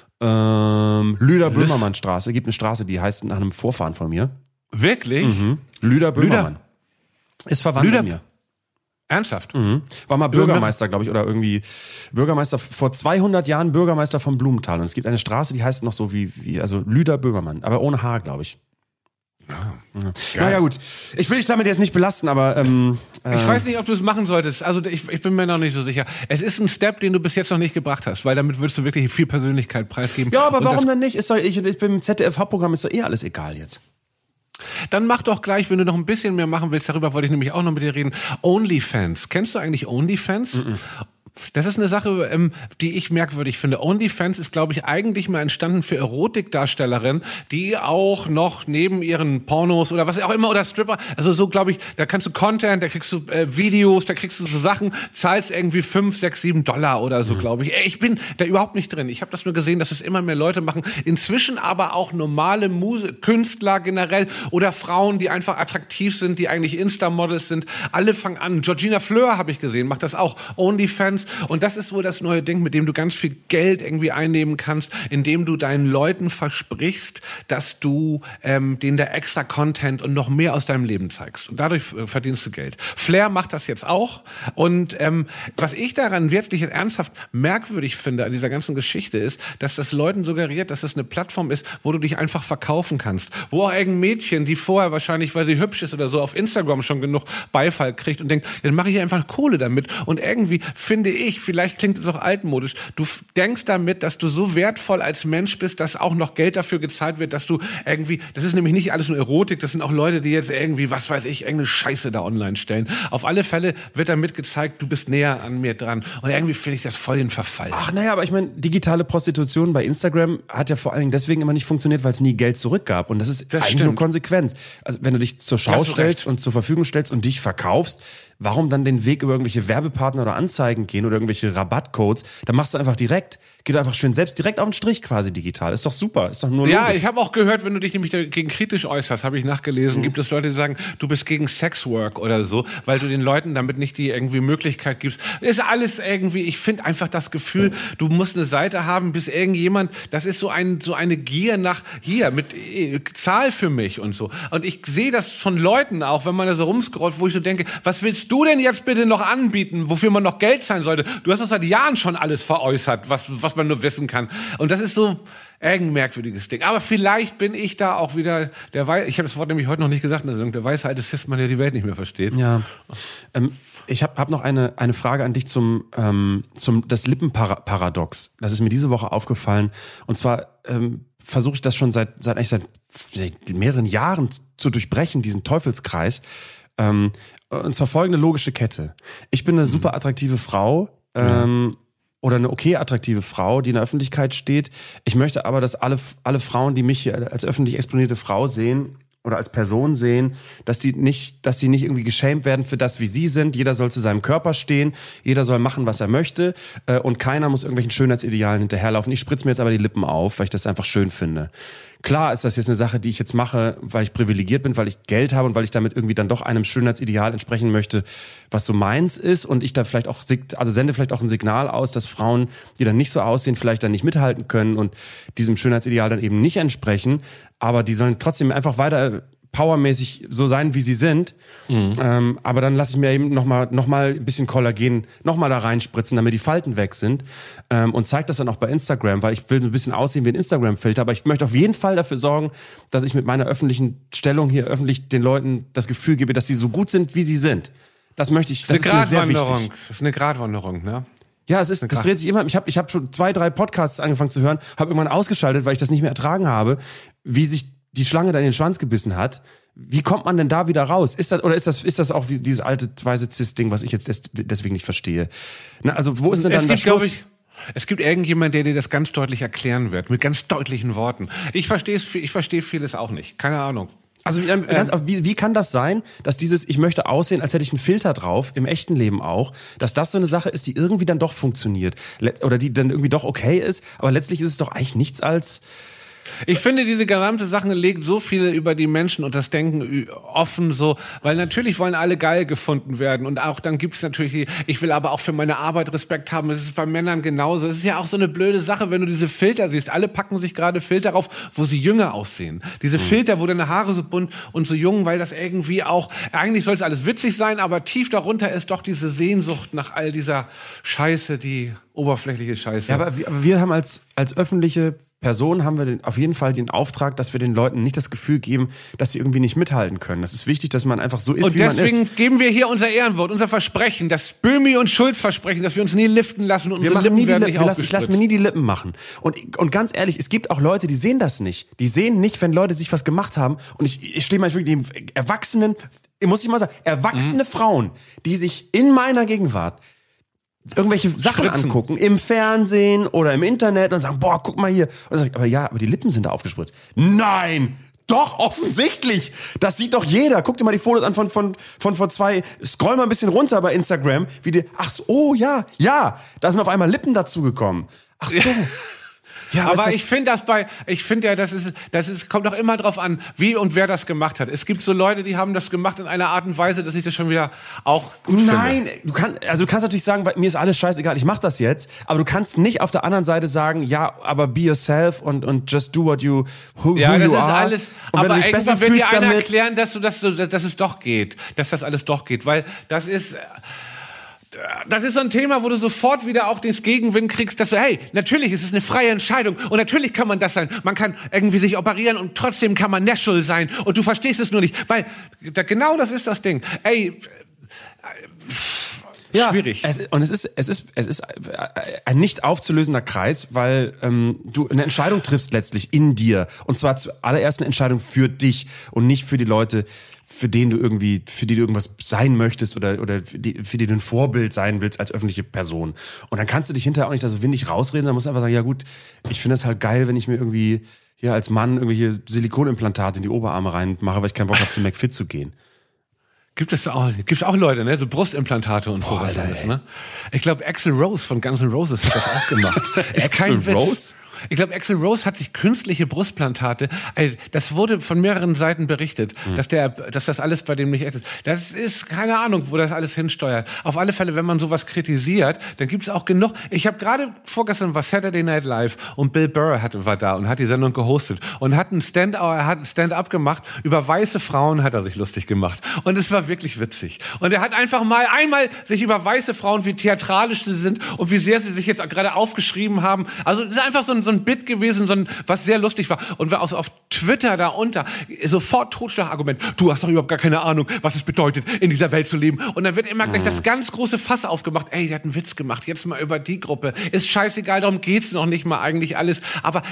Lüder-Böhmermann-Straße. Gibt eine Straße, die heißt nach einem Vorfahren von mir. Wirklich? Mhm. Lüder-Böhmermann. Ist verwandt mit mir. Ernsthaft? Mhm. War mal Bürgermeister, glaube ich, oder irgendwie Bürgermeister, vor 200 Jahren Bürgermeister von Blumenthal. Und es gibt eine Straße, die heißt noch so also Lüder-Böhmermann, aber ohne H, glaube ich. Ja. Naja, gut. Ich will dich damit jetzt nicht belasten, aber ich weiß nicht, ob du es machen solltest. Also ich bin mir noch nicht so sicher. Es ist ein Step, den du bis jetzt noch nicht gebracht hast, weil damit würdest du wirklich viel Persönlichkeit preisgeben. Ja, aber warum denn nicht? Ich bin im ZDF-Hauptprogramm, ist doch alles egal jetzt. Dann mach doch gleich, wenn du noch ein bisschen mehr machen willst, darüber wollte ich nämlich auch noch mit dir reden, OnlyFans. Kennst du eigentlich OnlyFans? Mhm. Das ist eine Sache, die ich merkwürdig finde. OnlyFans ist, glaube ich, eigentlich mal entstanden für Erotikdarstellerinnen, die auch noch neben ihren Pornos oder was auch immer oder Stripper, also so, glaube ich, da kannst du Content, da kriegst du Videos, da kriegst du so Sachen, zahlst irgendwie 5, 6, 7 Dollar oder so, glaube ich. Ich bin da überhaupt nicht drin. Ich habe das nur gesehen, dass es immer mehr Leute machen. Inzwischen aber auch normale Künstler generell oder Frauen, die einfach attraktiv sind, die eigentlich Insta-Models sind. Alle fangen an. Georgina Fleur habe ich gesehen, macht das auch. OnlyFans kannst, und das ist wohl das neue Ding, mit dem du ganz viel Geld irgendwie einnehmen kannst, indem du deinen Leuten versprichst, dass du denen da extra Content und noch mehr aus deinem Leben zeigst. Und dadurch verdienst du Geld. Flair macht das jetzt auch. Und was ich daran wirklich ernsthaft merkwürdig finde an dieser ganzen Geschichte ist, dass das Leuten suggeriert, dass es eine Plattform ist, wo du dich einfach verkaufen kannst. Wo auch irgendein Mädchen, die vorher wahrscheinlich, weil sie hübsch ist oder so, auf Instagram schon genug Beifall kriegt und denkt, dann mache ich einfach Kohle damit. Und irgendwie finde ich, vielleicht klingt es auch altmodisch, du denkst damit, dass du so wertvoll als Mensch bist, dass auch noch Geld dafür gezahlt wird, dass du irgendwie, das ist nämlich nicht alles nur Erotik, das sind auch Leute, die jetzt irgendwie, was weiß ich, irgendeine Scheiße da online stellen. Auf alle Fälle wird damit gezeigt, du bist näher an mir dran. Und irgendwie finde ich das voll den Verfall. Ach naja, aber ich meine, digitale Prostitution bei Instagram hat ja vor allen Dingen deswegen immer nicht funktioniert, weil es nie Geld zurückgab. Und das ist eigentlich nur konsequent. Also wenn du dich zur Schau stellst und zur Verfügung stellst und dich verkaufst, warum dann den Weg über irgendwelche Werbepartner oder Anzeigen gehen oder irgendwelche Rabattcodes? Dann machst du einfach direkt. Geh einfach schön selbst direkt auf den Strich quasi digital. Ist doch super, ist doch nur logisch. Ja, ich habe auch gehört, wenn du dich nämlich dagegen kritisch äußerst, habe ich nachgelesen, gibt es Leute, die sagen, du bist gegen Sexwork oder so, weil du den Leuten damit nicht die irgendwie Möglichkeit gibst. Ist alles irgendwie, ich finde einfach das Gefühl, du musst eine Seite haben, bis irgendjemand, das ist so eine Gier nach, hier, mit Zahl für mich und so. Und ich sehe das von Leuten auch, wenn man da so rumscrollt, wo ich so denke, was willst du denn jetzt bitte noch anbieten, wofür man noch Geld zahlen sollte? Du hast doch seit Jahren schon alles veräußert, was man nur wissen kann. Und das ist so ein merkwürdiges Ding. Aber vielleicht bin ich da auch wieder ich habe das Wort nämlich heute noch nicht gesagt, der weiße alte Cis-Mann, der die Welt nicht mehr versteht. Ja. Ich hab noch eine Frage an dich zum das Lippenparadox. Das ist mir diese Woche aufgefallen. Und zwar versuche ich das schon seit mehreren Jahren zu durchbrechen, diesen Teufelskreis. Und zwar folgende logische Kette. Ich bin eine super attraktive Frau, oder eine okay attraktive Frau, die in der Öffentlichkeit steht. Ich möchte aber, dass alle Frauen, die mich hier als öffentlich exponierte Frau sehen oder als Person sehen, dass sie nicht irgendwie geschämt werden für das, wie sie sind. Jeder soll zu seinem Körper stehen, jeder soll machen, was er möchte, und keiner muss irgendwelchen Schönheitsidealen hinterherlaufen. Ich spritze mir jetzt aber die Lippen auf, weil ich das einfach schön finde. Klar ist das jetzt eine Sache, die ich jetzt mache, weil ich privilegiert bin, weil ich Geld habe und weil ich damit irgendwie dann doch einem Schönheitsideal entsprechen möchte, was so meins ist, und ich da vielleicht auch, sende vielleicht auch ein Signal aus, dass Frauen, die dann nicht so aussehen, vielleicht dann nicht mithalten können und diesem Schönheitsideal dann eben nicht entsprechen, aber die sollen trotzdem einfach weiter powermäßig so sein, wie sie sind. Aber dann lasse ich mir eben noch mal ein bisschen Kollagen noch mal da reinspritzen, damit die Falten weg sind, und zeige das dann auch bei Instagram, weil ich will so ein bisschen aussehen wie ein Instagram-Filter, aber ich möchte auf jeden Fall dafür sorgen, dass ich mit meiner öffentlichen Stellung hier öffentlich den Leuten das Gefühl gebe, dass sie so gut sind, wie sie sind. Das möchte ich, das ist mir sehr wichtig. Das ist eine Gratwanderung, ne? Ja, das dreht sich immer. Ich hab schon 2-3 Podcasts angefangen zu hören, habe irgendwann ausgeschaltet, weil ich das nicht mehr ertragen habe, wie sich die Schlange da in den Schwanz gebissen hat. Wie kommt man denn da wieder raus? Ist das auch wie dieses alte weiße Cis-Ding, was ich jetzt deswegen nicht verstehe? Na, also wo ist denn dann der Schluss? Es gibt irgendjemand, der dir das ganz deutlich erklären wird, mit ganz deutlichen Worten. Ich verstehe vieles auch nicht. Keine Ahnung. Also wie kann das sein, dass ich möchte aussehen, als hätte ich einen Filter drauf, im echten Leben auch, dass das so eine Sache ist, die irgendwie dann doch funktioniert oder die dann irgendwie doch okay ist, aber letztlich ist es doch eigentlich nichts als... Ich finde, diese gesamte Sache legt so viel über die Menschen und das Denken offen so, weil natürlich wollen alle geil gefunden werden und auch dann gibt's natürlich, ich will aber auch für meine Arbeit Respekt haben, es ist bei Männern genauso. Es ist ja auch so eine blöde Sache, wenn du diese Filter siehst. Alle packen sich gerade Filter rauf, wo sie jünger aussehen. Diese Filter, wo deine Haare so bunt und so jung, weil das irgendwie auch, eigentlich soll es alles witzig sein, aber tief darunter ist doch diese Sehnsucht nach all dieser Scheiße, die oberflächliche Scheiße. Ja, aber wir haben als öffentliche Person haben wir auf jeden Fall den Auftrag, dass wir den Leuten nicht das Gefühl geben, dass sie irgendwie nicht mithalten können. Das ist wichtig, dass man einfach so ist, wie man ist. Und deswegen geben wir hier unser Ehrenwort, unser Versprechen, das Böhmi und Schulz Versprechen, dass wir uns nie liften lassen und unsere Lippen werden nicht aufgespritzt. Ich lasse mir nie die Lippen machen. Und ganz ehrlich, es gibt auch Leute, die sehen das nicht. Die sehen nicht, wenn Leute sich was gemacht haben. Und ich stehe mal wirklich dem Erwachsenen, muss ich mal sagen, erwachsene Frauen, die sich in meiner Gegenwart irgendwelche Sachen angucken, im Fernsehen oder im Internet und sagen, boah, guck mal hier. Und dann sag ich, aber die Lippen sind da aufgespritzt. Nein! Doch, offensichtlich! Das sieht doch jeder. Guck dir mal die Fotos an von vor 2, scroll mal ein bisschen runter bei Instagram, da sind auf einmal Lippen dazugekommen. Ach so. Ja, aber ich finde kommt doch immer drauf an, wie und wer das gemacht hat. Es gibt so Leute, die haben das gemacht in einer Art und Weise, dass ich das schon wieder auch gut finde. Nein, du kannst natürlich sagen, mir ist alles scheißegal, ich mach das jetzt, aber du kannst nicht auf der anderen Seite sagen, ja, aber be yourself und just do what you who ja, das you ist are. alles, und aber wenn du dich besser wird dir fühlst einer damit, erklären, dass es doch geht, dass das alles doch geht, weil das ist so ein Thema, wo du sofort wieder auch den Gegenwind kriegst, dass du, hey, natürlich ist es eine freie Entscheidung und natürlich kann man das sein. Man kann irgendwie sich operieren und trotzdem kann man natural sein und du verstehst es nur nicht, weil genau das ist das Ding. Ey, schwierig. Es ist ein nicht aufzulösender Kreis, weil du eine Entscheidung triffst letztlich in dir und zwar zuallererst eine Entscheidung für dich und nicht für die Leute, für die du irgendwas sein möchtest oder für die du ein Vorbild sein willst als öffentliche Person. Und dann kannst du dich hinterher auch nicht da so windig rausreden, dann musst du einfach sagen, ja gut, ich finde es halt geil, wenn ich mir irgendwie hier als Mann irgendwelche Silikonimplantate in die Oberarme reinmache, weil ich keinen Bock habe, zu McFit zu gehen. Gibt's auch Leute, ne, so Brustimplantate und sowas alles, ne? Ich glaube, Axl Rose von Guns N' Roses hat das auch gemacht. Ist kein Witz. Rose? Ich glaube, Axl Rose hat sich künstliche Brustplantate, das wurde von mehreren Seiten berichtet, dass das alles bei dem nicht echt ist. Das ist keine Ahnung, wo das alles hinsteuert. Auf alle Fälle, wenn man sowas kritisiert, dann gibt's auch genug. Ich habe gerade vorgestern war Saturday Night Live und Bill Burr war da und hat die Sendung gehostet und hat ein Stand-up gemacht. Über weiße Frauen hat er sich lustig gemacht. Und es war wirklich witzig. Und er hat einfach einmal sich über weiße Frauen, wie theatralisch sie sind und wie sehr sie sich jetzt gerade aufgeschrieben haben. Also es ist einfach so ein Bit gewesen, was sehr lustig war. Und auf Twitter darunter sofort Totschlagargument. Du hast doch überhaupt gar keine Ahnung, was es bedeutet, in dieser Welt zu leben. Und dann wird immer gleich das ganz große Fass aufgemacht. Ey, der hat einen Witz gemacht. Jetzt mal über die Gruppe. Ist scheißegal, darum geht's noch nicht mal eigentlich alles. Aber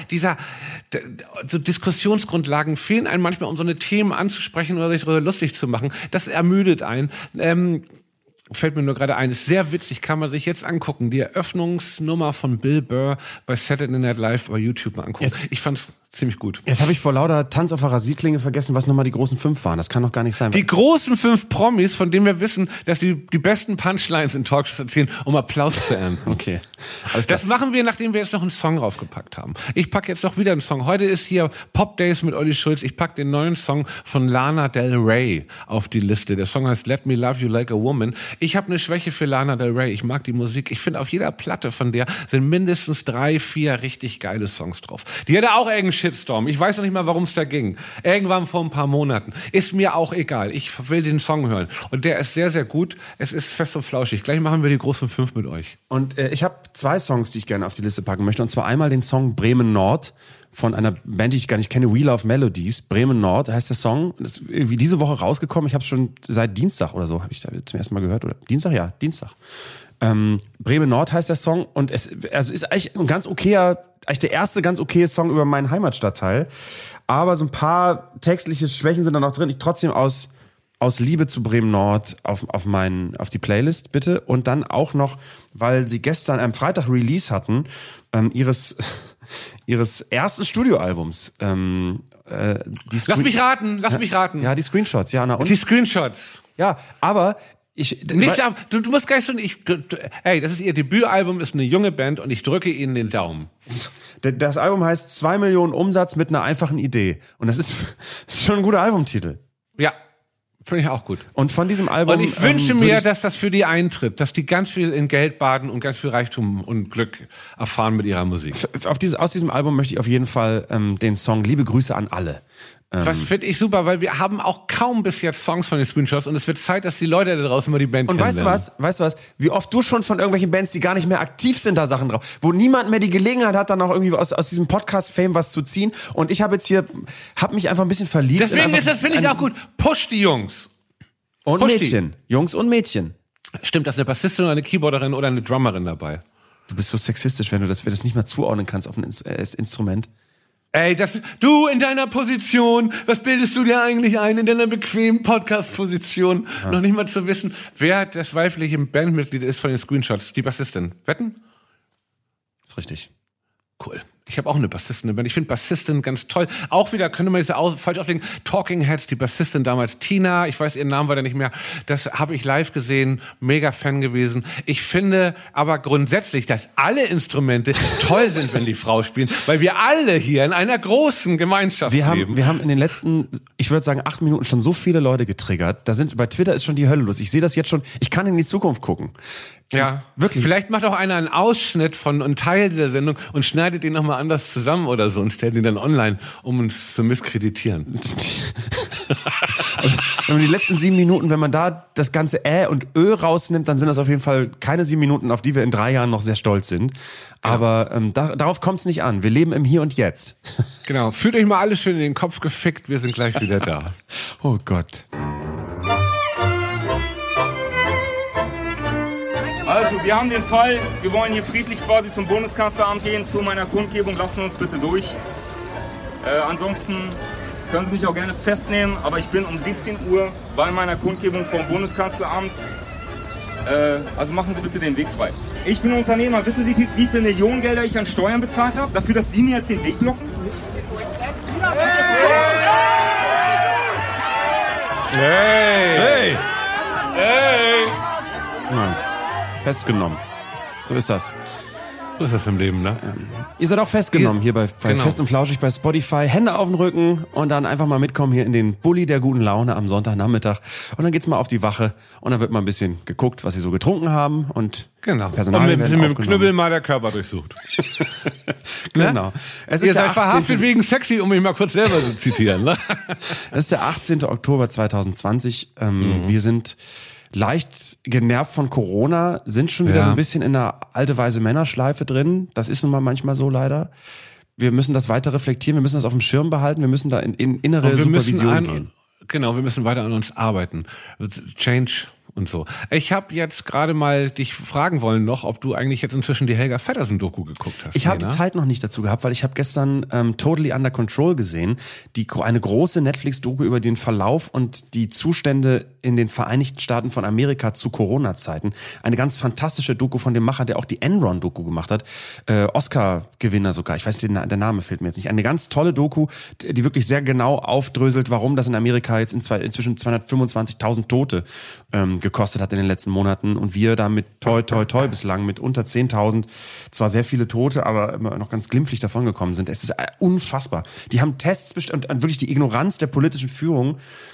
so Diskussionsgrundlagen fehlen einem manchmal, um so eine Themen anzusprechen oder sich darüber lustig zu machen. Das ermüdet einen. Fällt mir nur gerade ein, ist sehr witzig, kann man sich jetzt angucken. Die Eröffnungsnummer von Bill Burr bei Saturday Night Live bei YouTube mal angucken. Ich fand's ziemlich gut. Jetzt habe ich vor lauter Tanz auf der Rasierklinge vergessen, was nochmal die großen 5 waren. Das kann doch gar nicht sein. Die großen 5 Promis, von denen wir wissen, dass die besten Punchlines in Talkshows erzählen, um Applaus zu ernten. Okay. Das machen wir, nachdem wir jetzt noch einen Song raufgepackt haben. Ich packe jetzt noch wieder einen Song. Heute ist hier Pop Days mit Olli Schulz. Ich packe den neuen Song von Lana Del Rey auf die Liste. Der Song heißt Let Me Love You Like a Woman. Ich habe eine Schwäche für Lana Del Rey. Ich mag die Musik. Ich finde, auf jeder Platte von der sind mindestens 3, 4 richtig geile Songs drauf. Die hatte auch irgendeinen Shitstorm. Ich weiß noch nicht mal, warum es da ging. Irgendwann vor ein paar Monaten. Ist mir auch egal. Ich will den Song hören. Und der ist sehr, sehr gut. Es ist fest und flauschig. Gleich machen wir die großen 5 mit euch. Und ich habe 2 Songs, die ich gerne auf die Liste packen möchte. Und zwar einmal den Song Bremen Nord von einer Band, die ich gar nicht kenne, We Love Melodies. Bremen Nord heißt der Song. Das ist irgendwie diese Woche rausgekommen. Ich habe es schon seit Dienstag oder so, habe ich da zum ersten Mal gehört. Oder Dienstag. Bremen Nord heißt der Song. Und es ist eigentlich ein ganz okayer, eigentlich der erste ganz okaye Song über meinen Heimatstadtteil. Aber so ein paar textliche Schwächen sind da noch drin. Ich trotzdem aus Liebe zu Bremen Nord auf die Playlist bitte. Und dann auch noch, weil sie gestern am Freitag Release hatten, ihres ersten Studioalbums. Lass mich raten. Ja, die Screenshots, ja. Die Screenshots. Ja, aber du musst gleich so, ey, das ist ihr Debütalbum, ist eine junge Band und ich drücke ihnen den Daumen. Das Album heißt 2 Millionen Umsatz mit einer einfachen Idee. Und das ist schon ein guter Albumtitel. Ja. Finde ich auch gut. Und von diesem Album. Und ich wünsche mir, dass das für die eintritt, dass die ganz viel in Geld baden und ganz viel Reichtum und Glück erfahren mit ihrer Musik. Aus diesem Album möchte ich auf jeden Fall den Song Liebe Grüße an alle. Was finde ich super, weil wir haben auch kaum bis jetzt Songs von den Screenshots und es wird Zeit, dass die Leute da draußen mal die Band kennenlernen. Und weißt du was? Wie oft du schon von irgendwelchen Bands, die gar nicht mehr aktiv sind, da Sachen drauf, wo niemand mehr die Gelegenheit hat, dann auch irgendwie aus diesem Podcast-Fame was zu ziehen. Und ich habe mich einfach ein bisschen verliebt. Deswegen finde ich auch gut. Push die Jungs. Und Push Mädchen. Die. Jungs und Mädchen. Stimmt, da ist eine Bassistin oder eine Keyboarderin oder eine Drummerin dabei. Du bist so sexistisch, wenn du das nicht mal zuordnen kannst auf ein Instrument. Ey, du in deiner Position, was bildest du dir eigentlich ein, in deiner bequemen Podcast-Position, noch nicht mal zu wissen, wer das weibliche Bandmitglied ist von den Screenshots, die Bassistin. Wetten? Ist richtig. Cool. Ich habe auch eine Bassistin in der Band. Ich finde Bassistin ganz toll. Auch wieder, könnte man jetzt falsch auflegen, Talking Heads, die Bassistin damals, Tina, ich weiß ihren Namen weiter nicht mehr, das habe ich live gesehen, mega Fan gewesen. Ich finde aber grundsätzlich, dass alle Instrumente toll sind, wenn die Frau spielen, weil wir alle hier in einer großen Gemeinschaft leben. Wir haben in den letzten, ich würde sagen, 8 Minuten schon so viele Leute getriggert. Bei Twitter ist schon die Hölle los. Ich sehe das jetzt schon, ich kann in die Zukunft gucken. Ja, wirklich. Vielleicht macht auch einer einen Ausschnitt von einem Teil dieser Sendung und schneidet den nochmal anders zusammen oder so und stellt ihn dann online, um uns zu misskreditieren. Also, wenn man die letzten 7 Minuten, wenn man da das ganze und rausnimmt, dann sind das auf jeden Fall keine 7 Minuten, auf die wir in 3 Jahren noch sehr stolz sind. Genau. Aber darauf kommt es nicht an. Wir leben im Hier und Jetzt. Genau. Fühlt euch mal alles schön in den Kopf gefickt. Wir sind gleich wieder da. Oh Gott. Also, wir haben den Fall, wir wollen hier friedlich quasi zum Bundeskanzleramt gehen, zu meiner Kundgebung, lassen uns bitte durch. Ansonsten können Sie mich auch gerne festnehmen, aber ich bin um 17 Uhr bei meiner Kundgebung vom Bundeskanzleramt. Also machen Sie bitte den Weg frei. Ich bin Unternehmer, wissen Sie, wie viele Millionengelder ich an Steuern bezahlt habe, dafür, dass Sie mir jetzt den Weg blocken? Hey! Hey! Hey! Nein. Festgenommen. So ist das. So ist das im Leben, ne? Ihr seid auch festgenommen hier bei genau. Fest und Flauschig bei Spotify. Hände auf den Rücken und dann einfach mal mitkommen hier in den Bulli der guten Laune am Sonntagnachmittag. Und dann geht's mal auf die Wache und dann wird mal ein bisschen geguckt, was sie so getrunken haben und Genau. Personal und mit dem Knüppel mal der Körper durchsucht. Genau. Es ist Ihr der seid verhaftet wegen sexy, um mich mal kurz selber zu zitieren. Ne? Es ist der 18. Oktober 2020. Wir sind leicht genervt von Corona, sind schon wieder so ein bisschen in einer alte weise Männerschleife drin. Das ist nun mal manchmal so leider. Wir müssen das weiter reflektieren, wir müssen das auf dem Schirm behalten, wir müssen da in innere Supervision gehen. Genau, wir müssen weiter an uns arbeiten. Change und so. Ich habe jetzt gerade mal dich fragen wollen noch, ob du eigentlich jetzt inzwischen die Helga Feddersen-Doku geguckt hast. Ich habe die Zeit noch nicht dazu gehabt, weil ich habe gestern Totally Under Control gesehen, eine große Netflix-Doku über den Verlauf und die Zustände in den Vereinigten Staaten von Amerika zu Corona-Zeiten. Eine ganz fantastische Doku von dem Macher, der auch die Enron-Doku gemacht hat. Oscar-Gewinner sogar. Ich weiß, der Name fehlt mir jetzt nicht. Eine ganz tolle Doku, die wirklich sehr genau aufdröselt, warum das in Amerika jetzt inzwischen 225.000 Tote gekostet hat in den letzten Monaten und wir damit toi bislang mit unter 10.000, zwar sehr viele Tote, aber immer noch ganz glimpflich davon gekommen sind. Es ist unfassbar. Die haben Tests bestimmt und wirklich die Ignoranz der politischen Führung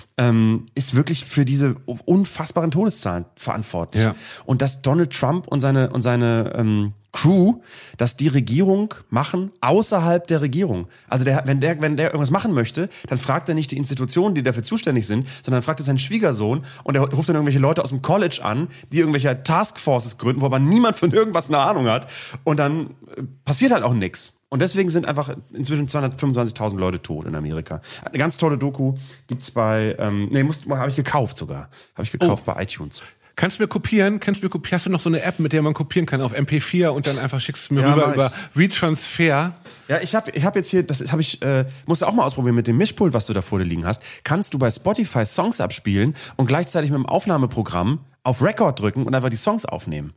ist wirklich für diese unfassbaren Todeszahlen verantwortlich. Ja. Und dass Donald Trump und seine Crew, dass die Regierung machen außerhalb der Regierung. Also wenn der irgendwas machen möchte, dann fragt er nicht die Institutionen, die dafür zuständig sind, sondern fragt er seinen Schwiegersohn und er ruft dann irgendwelche Leute aus dem College an, die irgendwelche Taskforces gründen, wo aber niemand von irgendwas eine Ahnung hat. Und dann passiert halt auch nichts. Und deswegen sind einfach inzwischen 225.000 Leute tot in Amerika. Eine ganz tolle Doku gibt's bei, habe ich gekauft sogar. Habe ich gekauft bei iTunes. Kannst du mir kopieren? Hast du noch so eine App, mit der man kopieren kann auf MP4 und dann einfach schickst du mir rüber über WeTransfer? Ja, ich hab jetzt hier, musst du auch mal ausprobieren mit dem Mischpult, was du da vor dir liegen hast. Kannst du bei Spotify Songs abspielen und gleichzeitig mit dem Aufnahmeprogramm auf Record drücken und einfach die Songs aufnehmen.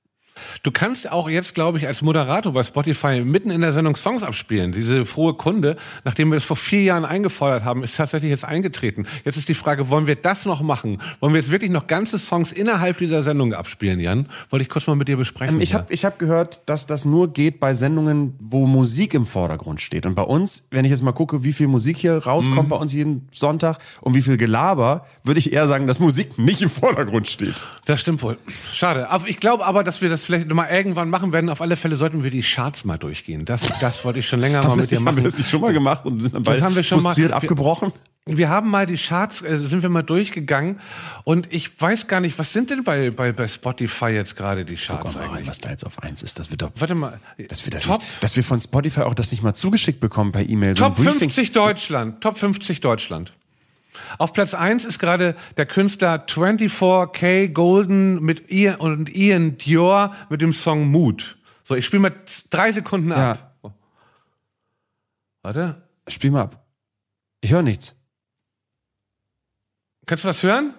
Du kannst auch jetzt, glaube ich, als Moderator bei Spotify mitten in der Sendung Songs abspielen. Diese frohe Kunde, nachdem wir das vor 4 Jahren eingefordert haben, ist tatsächlich jetzt eingetreten. Jetzt ist die Frage, wollen wir das noch machen? Wollen wir jetzt wirklich noch ganze Songs innerhalb dieser Sendung abspielen, Jan? Wollte ich kurz mal mit dir besprechen. Ich hab gehört, dass das nur geht bei Sendungen, wo Musik im Vordergrund steht. Und bei uns, wenn ich jetzt mal gucke, wie viel Musik hier rauskommt bei uns jeden Sonntag und wie viel Gelaber, würde ich eher sagen, dass Musik nicht im Vordergrund steht. Das stimmt wohl. Schade. Aber ich glaube aber, dass wir das vielleicht noch mal irgendwann machen werden. Auf alle Fälle sollten wir die Charts mal durchgehen. Das wollte ich schon länger mal mit dir machen. Haben wir das nicht schon mal gemacht und sind dann bald frustriert abgebrochen? Wir haben mal die Charts, sind wir mal durchgegangen und ich weiß gar nicht, was sind denn bei Spotify jetzt gerade die Charts eigentlich? Was da jetzt auf 1 ist, das wird doch... Warte mal. Dass wir von Spotify auch das nicht mal zugeschickt bekommen per E-Mail. Top 50 Deutschland. Top 50 Deutschland. Auf Platz 1 ist gerade der Künstler 24K Golden mit Ian Dior mit dem Song Mood. So, ich spiele mal 3 Sekunden ab. Ja. Warte. Spiel mal ab. Ich höre nichts. Kannst du was hören?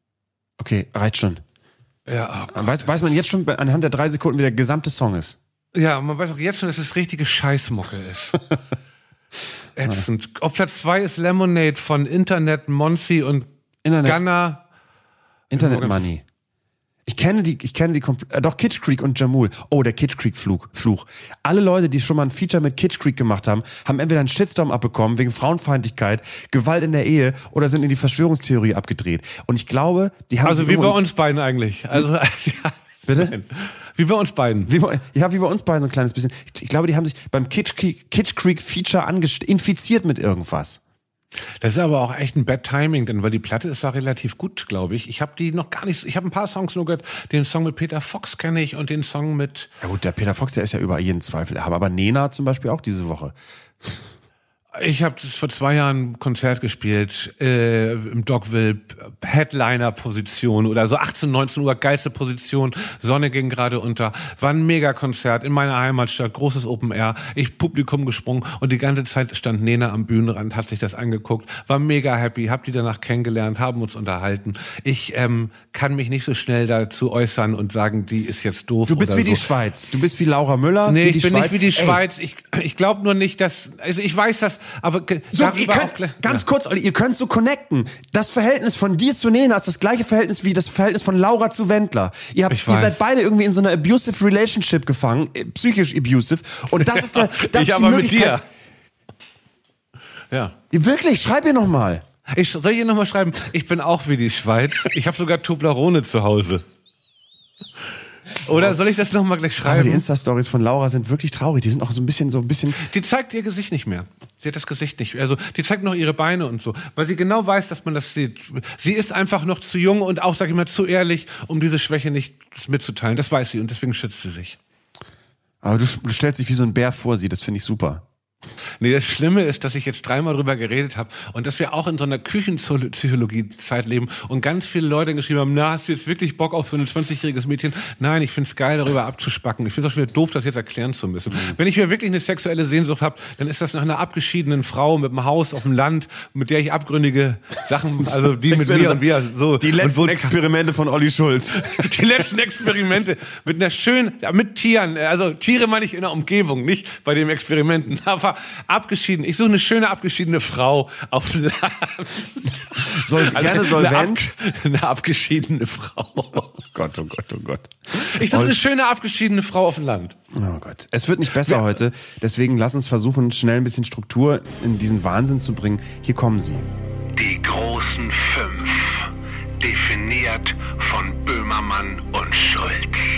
Okay, reicht schon. Ja. Weiß man jetzt schon anhand der 3 Sekunden, wie der gesamte Song ist? Ja, man weiß auch jetzt schon, dass es richtige Scheißmucke ist. Ätzend. Auf Platz 2 ist Lemonade von Internet, Monsi und Gunna. Internet Money. Ich kenne die doch Kitsch Creek und Jamul. Oh, der Kitsch Creek Fluch. Alle Leute, die schon mal ein Feature mit Kitsch Creek gemacht haben entweder einen Shitstorm abbekommen wegen Frauenfeindlichkeit, Gewalt in der Ehe oder sind in die Verschwörungstheorie abgedreht. Und ich glaube, die haben also wie bei uns beiden eigentlich. Also ja. Bitte? Wie bei uns beiden. Wie bei uns beiden so ein kleines bisschen. Ich glaube, die haben sich beim Kitsch Creek Feature infiziert mit irgendwas. Das ist aber auch echt ein Bad Timing, denn weil die Platte ist da relativ gut, glaube ich. Ich habe die noch gar nicht, ich habe ein paar Songs nur gehört. Den Song mit Peter Fox kenne ich und den Song mit... Ja gut, der Peter Fox, der ist ja über jeden Zweifel. Aber Nena zum Beispiel auch diese Woche. Ich habe vor 2 Jahren ein Konzert gespielt im Dogville, Headliner-Position oder so 18, 19 Uhr, geilste Position, Sonne ging gerade unter, war ein Mega-Konzert in meiner Heimatstadt, großes Open Air, ich Publikum gesprungen und die ganze Zeit stand Nena am Bühnenrand, hat sich das angeguckt, war mega happy, hab die danach kennengelernt, haben uns unterhalten. Ich kann mich nicht so schnell dazu äußern und sagen, die ist jetzt doof. Du bist wie so. Die Schweiz, du bist wie Laura Müller. Nee, ich bin nicht wie die Schweiz, ich glaube nur nicht, dass, also ich weiß das, aber so, ganz kurz, Olli, ihr könnt so connecten. Das Verhältnis von dir zu Nena ist das gleiche Verhältnis wie das Verhältnis von Laura zu Wendler. Ihr seid beide irgendwie in so einer abusive Relationship gefangen, psychisch abusive. Und das ist das ich ist aber die mit dir. Ja. Wirklich, schreib ihr noch mal. Soll ich ihr noch mal schreiben? Ich bin auch wie die Schweiz. Ich habe sogar Toblerone zu Hause. Oder soll ich das noch mal gleich schreiben? Aber die Insta-Stories von Laura sind wirklich traurig. Die sind auch so ein bisschen. Die zeigt ihr Gesicht nicht mehr. Sie hat das Gesicht nicht. Also die zeigt noch ihre Beine und so, weil sie genau weiß, dass man das sieht. Sie ist einfach noch zu jung und auch, sag ich mal, zu ehrlich, um diese Schwäche nicht mitzuteilen. Das weiß sie und deswegen schützt sie sich. Aber du stellst dich wie so ein Bär vor sie. Das finde ich super. Nee, das Schlimme ist, dass ich jetzt 3-mal drüber geredet habe und dass wir auch in so einer Küchenpsychologie-Zeit leben und ganz viele Leute geschrieben haben, na, hast du jetzt wirklich Bock auf so ein 20-jähriges Mädchen? Nein, ich find's geil, darüber abzuspacken. Ich find's auch schon wieder doof, das jetzt erklären zu müssen. Wenn ich mir wirklich eine sexuelle Sehnsucht habe, dann ist das nach einer abgeschiedenen Frau mit einem Haus auf dem Land, mit der ich abgründige Sachen, also die mit mir und wir so. Die letzten Experimente von Olli Schulz. Die letzten Experimente mit einer schönen, mit Tieren, also Tiere meine ich in der Umgebung, nicht bei den Experimenten, aber abgeschieden. Ich suche eine schöne abgeschiedene Frau auf Land. Gerne solvent. Eine abgeschiedene Frau. Oh Gott, oh Gott, oh Gott. Ich suche eine schöne abgeschiedene Frau auf dem Land. Oh Gott. Es wird nicht besser heute. Deswegen lass uns versuchen, schnell ein bisschen Struktur in diesen Wahnsinn zu bringen. Hier kommen sie. Die großen 5. Definiert von Böhmermann und Schulz.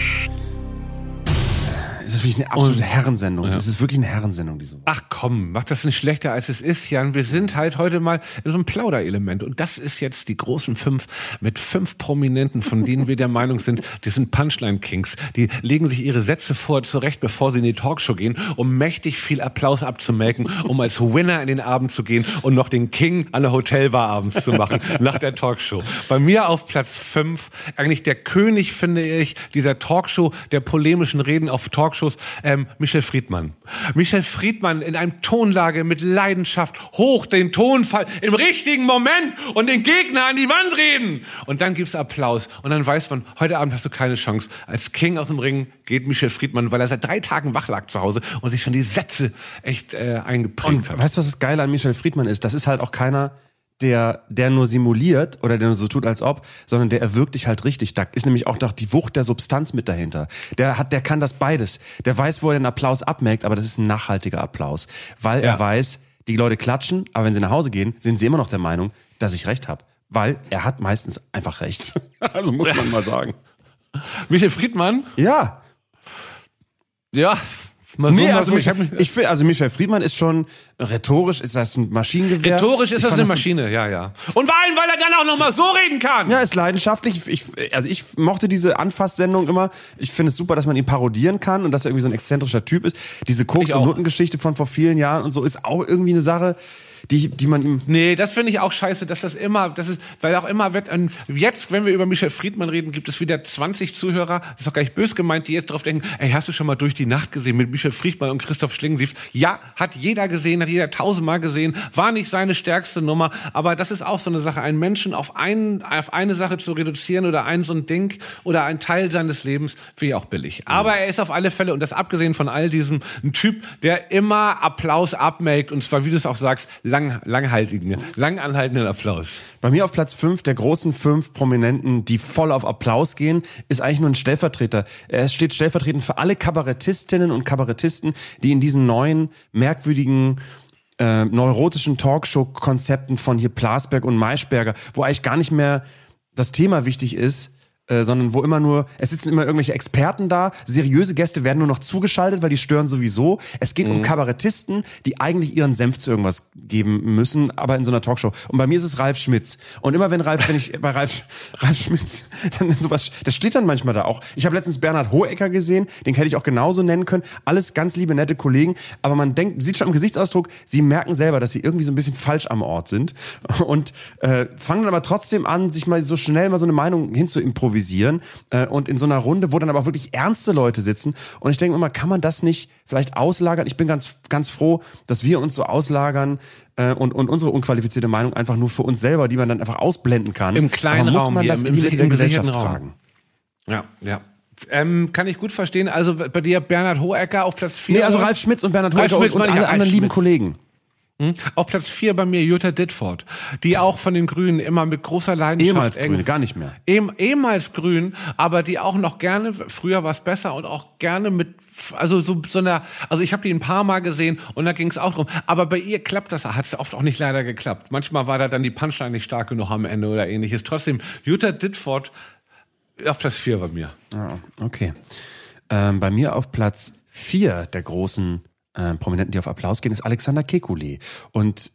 Das ist wirklich eine absolute Herrensendung. Ja. Das ist wirklich eine Herrensendung, diese Woche. Ach komm, mach das nicht schlechter als es ist, Jan. Wir sind halt heute mal in so einem Plauderelement. Und das ist jetzt die großen 5 mit 5 Prominenten, von denen wir der Meinung sind, die sind Punchline-Kings. Die legen sich ihre Sätze zurecht, bevor sie in die Talkshow gehen, um mächtig viel Applaus abzumelken, um als Winner in den Abend zu gehen und noch den King an der Hotelbar abends zu machen, nach der Talkshow. Bei mir auf Platz 5, eigentlich der König, finde ich, dieser Talkshow, der polemischen Reden auf Talkshows, Michel Friedmann. Michel Friedmann in einem Tonlage mit Leidenschaft, hoch den Tonfall, im richtigen Moment und den Gegner an die Wand reden. Und dann gibt's Applaus. Und dann weiß man, heute Abend hast du keine Chance. Als King aus dem Ring geht Michel Friedmann, weil er seit 3 Tagen wach lag zu Hause und sich schon die Sätze echt eingeprägt hat. Weißt du, was das Geile an Michel Friedmann ist? Das ist halt auch keiner, der nur simuliert oder der nur so tut, als ob, sondern der erwirkt dich halt richtig. Da ist nämlich auch noch die Wucht der Substanz mit dahinter. Der kann das beides. Der weiß, wo er den Applaus abmerkt, aber das ist ein nachhaltiger Applaus. Weil er weiß, die Leute klatschen, aber wenn sie nach Hause gehen, sind sie immer noch der Meinung, dass ich recht habe. Weil er hat meistens einfach recht. Also muss man mal sagen. Michel Friedmann? Ja. Ja. Michel Friedmann ist schon rhetorisch, ist das ein Maschinengewehr? Rhetorisch ist das eine Maschine, ja. Und vor allem, weil er dann auch noch mal so reden kann. Ja, ist leidenschaftlich. Ich mochte diese Anfasssendung immer. Ich finde es super, dass man ihn parodieren kann und dass er irgendwie so ein exzentrischer Typ ist. Diese Koks- und Nuttengeschichte von vor vielen Jahren und so ist auch irgendwie eine Sache. die man ihm... Nee, das finde ich auch scheiße, weil auch immer wird, jetzt, wenn wir über Michel Friedmann reden, gibt es wieder 20 Zuhörer, das ist doch gar nicht böse gemeint, die jetzt drauf denken, ey, hast du schon mal Durch die Nacht gesehen mit Michel Friedmann und Christoph Schlingensief? Ja, hat jeder gesehen, hat jeder 1000-mal gesehen, war nicht seine stärkste Nummer, aber das ist auch so eine Sache, einen Menschen auf eine Sache zu reduzieren oder so ein Ding oder ein Teil seines Lebens, finde ich auch billig. Aber er ist auf alle Fälle, und das abgesehen von all diesem, ein Typ, der immer Applaus abmelkt, und zwar, wie du es auch sagst, langanhaltenden Applaus. Bei mir auf Platz 5 der großen 5 Prominenten, die voll auf Applaus gehen, ist eigentlich nur ein Stellvertreter. Er steht stellvertretend für alle Kabarettistinnen und Kabarettisten, die in diesen neuen, merkwürdigen, neurotischen Talkshow-Konzepten von hier Plasberg und Maischberger, wo eigentlich gar nicht mehr das Thema wichtig ist, sondern wo es sitzen immer irgendwelche Experten da, seriöse Gäste werden nur noch zugeschaltet, weil die stören sowieso. Es geht um Kabarettisten, die eigentlich ihren Senf zu irgendwas geben müssen, aber in so einer Talkshow. Und bei mir ist es Ralf Schmitz. Und immer wenn ich bei Ralf Schmitz dann sowas, das steht dann manchmal da auch. Ich habe letztens Bernhard Hohecker gesehen, den hätte ich auch genauso nennen können. Alles ganz liebe, nette Kollegen, aber man sieht schon im Gesichtsausdruck, sie merken selber, dass sie irgendwie so ein bisschen falsch am Ort sind und fangen dann aber trotzdem an, sich mal so schnell mal so eine Meinung hinzuimprovisieren. Und in so einer Runde, wo dann aber auch wirklich ernste Leute sitzen. Und ich denke immer, kann man das nicht vielleicht auslagern? Ich bin ganz, ganz froh, dass wir uns so auslagern und unsere unqualifizierte Meinung einfach nur für uns selber, die man dann einfach ausblenden kann. Im kleinen aber muss Raum man hier, das in die Gesellschaft tragen? Ja. Kann ich gut verstehen. Also bei dir Bernhard Hohecker auf Platz 4. Nee, also Ralf Schmitz und Bernhard Hohecker und alle anderen lieben Kollegen. Auf Platz 4 bei mir Jutta Dittfurt, die auch von den Grünen immer mit großer Leidenschaft... Ehemals Grüne, gar nicht mehr. Ehemals Grün, aber die auch noch gerne, früher war es besser, und auch gerne mit, also ich habe die ein paar Mal gesehen und da ging es auch drum. Aber bei ihr klappt das, hat es oft auch nicht leider geklappt. Manchmal war da dann die Punchline nicht stark genug am Ende oder ähnliches. Trotzdem, Jutta Dittfurt auf Platz 4 bei mir. Ah, okay. Bei mir auf Platz 4 der großen Prominenten, die auf Applaus gehen, ist Alexander Kekulé. Und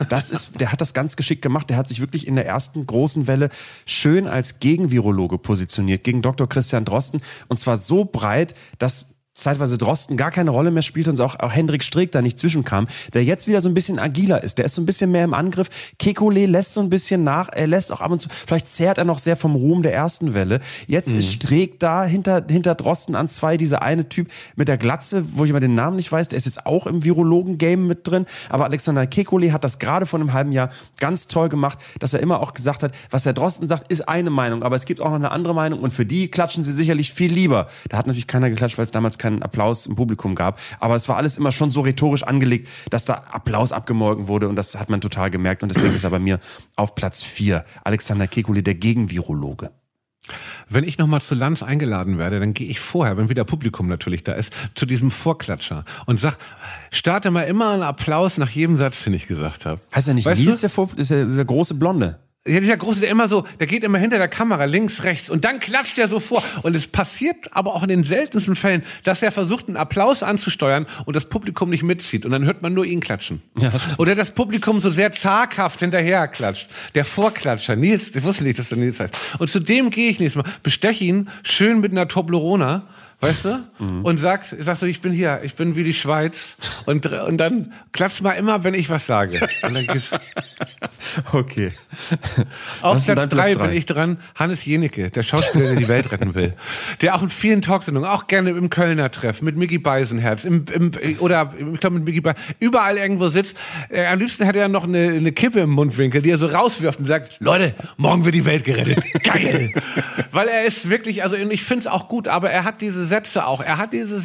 der hat das ganz geschickt gemacht. Der hat sich wirklich in der ersten großen Welle schön als Gegenvirologe positioniert, gegen Dr. Christian Drosten. Und zwar so breit, dass zeitweise Drosten gar keine Rolle mehr spielt und auch Hendrik Streeck da nicht zwischenkam, der jetzt wieder so ein bisschen agiler ist. Der ist so ein bisschen mehr im Angriff. Kekulé lässt so ein bisschen nach. Er lässt auch ab und zu, vielleicht zehrt er noch sehr vom Ruhm der ersten Welle. Jetzt ist Streeck da hinter Drosten an 2, dieser eine Typ mit der Glatze, wo ich immer den Namen nicht weiß, der ist jetzt auch im Virologen-Game mit drin. Aber Alexander Kekulé hat das gerade vor einem halben Jahr ganz toll gemacht, dass er immer auch gesagt hat, was der Drosten sagt, ist eine Meinung, aber es gibt auch noch eine andere Meinung und für die klatschen sie sicherlich viel lieber. Da hat natürlich keiner geklatscht, weil es damals keinen Applaus im Publikum gab. Aber es war alles immer schon so rhetorisch angelegt, dass da Applaus abgemolken wurde und das hat man total gemerkt und deswegen ist er bei mir auf Platz 4. Alexander Kekulé, der Gegenvirologe. Wenn ich nochmal zu Lanz eingeladen werde, dann gehe ich vorher, wenn wieder Publikum natürlich da ist, zu diesem Vorklatscher und starte mal immer einen Applaus nach jedem Satz, den ich gesagt habe. Heißt er nicht Nils, ist der große Blonde? Ja, dieser große, der geht immer hinter der Kamera, links, rechts, und dann klatscht er so vor. Und es passiert aber auch in den seltensten Fällen, dass er versucht, einen Applaus anzusteuern und das Publikum nicht mitzieht. Und dann hört man nur ihn klatschen. Ja, oder das Publikum so sehr zaghaft hinterher klatscht. Der Vorklatscher, Nils, ich wusste nicht, dass der Nils heißt. Und zu dem gehe ich nächstes Mal, besteche ihn schön mit einer Toblerone, weißt du? Und sag so, ich bin hier, ich bin wie die Schweiz. Und dann klatscht mal immer, wenn ich was sage. Und dann gibt's okay. Auf Platz 3 bin ich dran, Hannes Jenecke, der Schauspieler, der die Welt retten will. Der auch in vielen Talksendungen, auch gerne im Kölner Treff, mit Micky Beisenherz, ich glaube mit Micky Beisenherz, überall irgendwo sitzt. Am liebsten hätte er noch eine Kippe im Mundwinkel, die er so rauswirft und sagt, Leute, morgen wird die Welt gerettet. Geil! Weil er ist wirklich, also ich finde es auch gut, aber er hat diese Sätze auch, er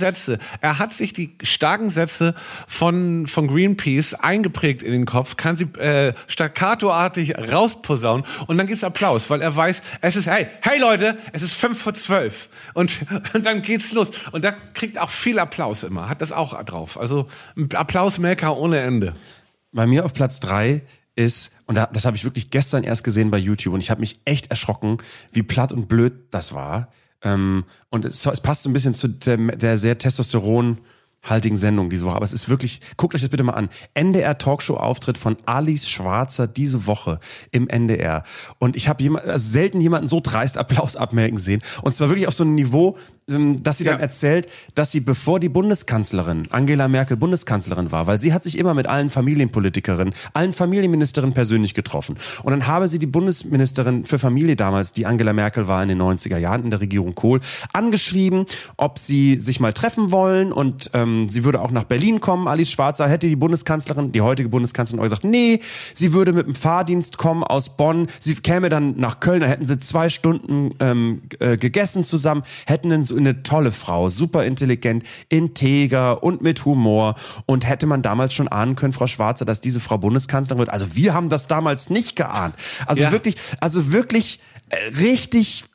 hat sich die starken Sätze von Greenpeace eingeprägt in den Kopf, kann sie staccatoartig rausposaunen und dann gibt's Applaus, weil er weiß, es ist, hey Leute, es ist 11:55 und dann geht's los und da kriegt auch viel Applaus immer, hat das auch drauf, also ein Applausmaker ohne Ende. Bei mir auf Platz 3 ist, und das habe ich wirklich gestern erst gesehen bei YouTube und ich habe mich echt erschrocken, wie platt und blöd das war. Und es passt so ein bisschen zu der sehr Testosteron haltigen Sendung diese Woche. Aber es ist wirklich, guckt euch das bitte mal an. NDR-Talkshow-Auftritt von Alice Schwarzer diese Woche im NDR. Und ich habe selten jemanden so dreist Applaus abmelden sehen. Und zwar wirklich auf so einem Niveau, dass sie dann erzählt, dass sie, bevor die Bundeskanzlerin, Angela Merkel Bundeskanzlerin war, weil sie hat sich immer mit allen Familienpolitikerinnen, allen Familienministerinnen persönlich getroffen. Und dann habe sie die Bundesministerin für Familie damals, die Angela Merkel war in den 90er Jahren in der Regierung Kohl, angeschrieben, ob sie sich mal treffen wollen und sie würde auch nach Berlin kommen. Alice Schwarzer hätte die Bundeskanzlerin, die heutige Bundeskanzlerin, auch gesagt, nee, sie würde mit dem Fahrdienst kommen aus Bonn, sie käme dann nach Köln, da hätten sie 2 Stunden gegessen zusammen, hätten dann so eine tolle Frau, super intelligent, integer und mit Humor. Und hätte man damals schon ahnen können, Frau Schwarzer, dass diese Frau Bundeskanzlerin wird. Also wir haben das damals nicht geahnt. Also wirklich richtig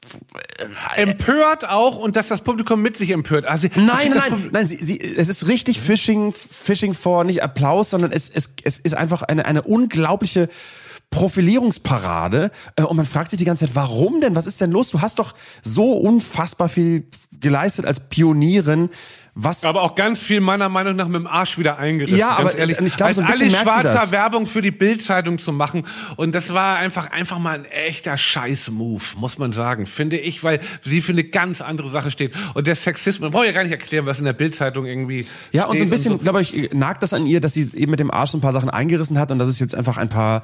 empört auch, und dass das Publikum mit sich empört. Also nein, es ist richtig Fishing for nicht Applaus, sondern es ist einfach eine unglaubliche Profilierungsparade, und man fragt sich die ganze Zeit, warum denn? Was ist denn los? Du hast doch so unfassbar viel geleistet als Pionierin. Aber auch ganz viel meiner Meinung nach mit dem Arsch wieder eingerissen. Ja, ganz aber ehrlich, ich glaube, als so ein bisschen Alice merkt sie Schwarzer das. Werbung für die Bild-Zeitung zu machen, und das war einfach mal ein echter Scheiß-Move, muss man sagen, finde ich, weil sie für eine ganz andere Sache steht. Und der Sexismus, man braucht ja gar nicht erklären, was in der Bild-Zeitung irgendwie ja, und so ein bisschen, so. glaube ich, nagt das an ihr, dass sie eben mit dem Arsch so ein paar Sachen eingerissen hat und dass es jetzt einfach ein paar,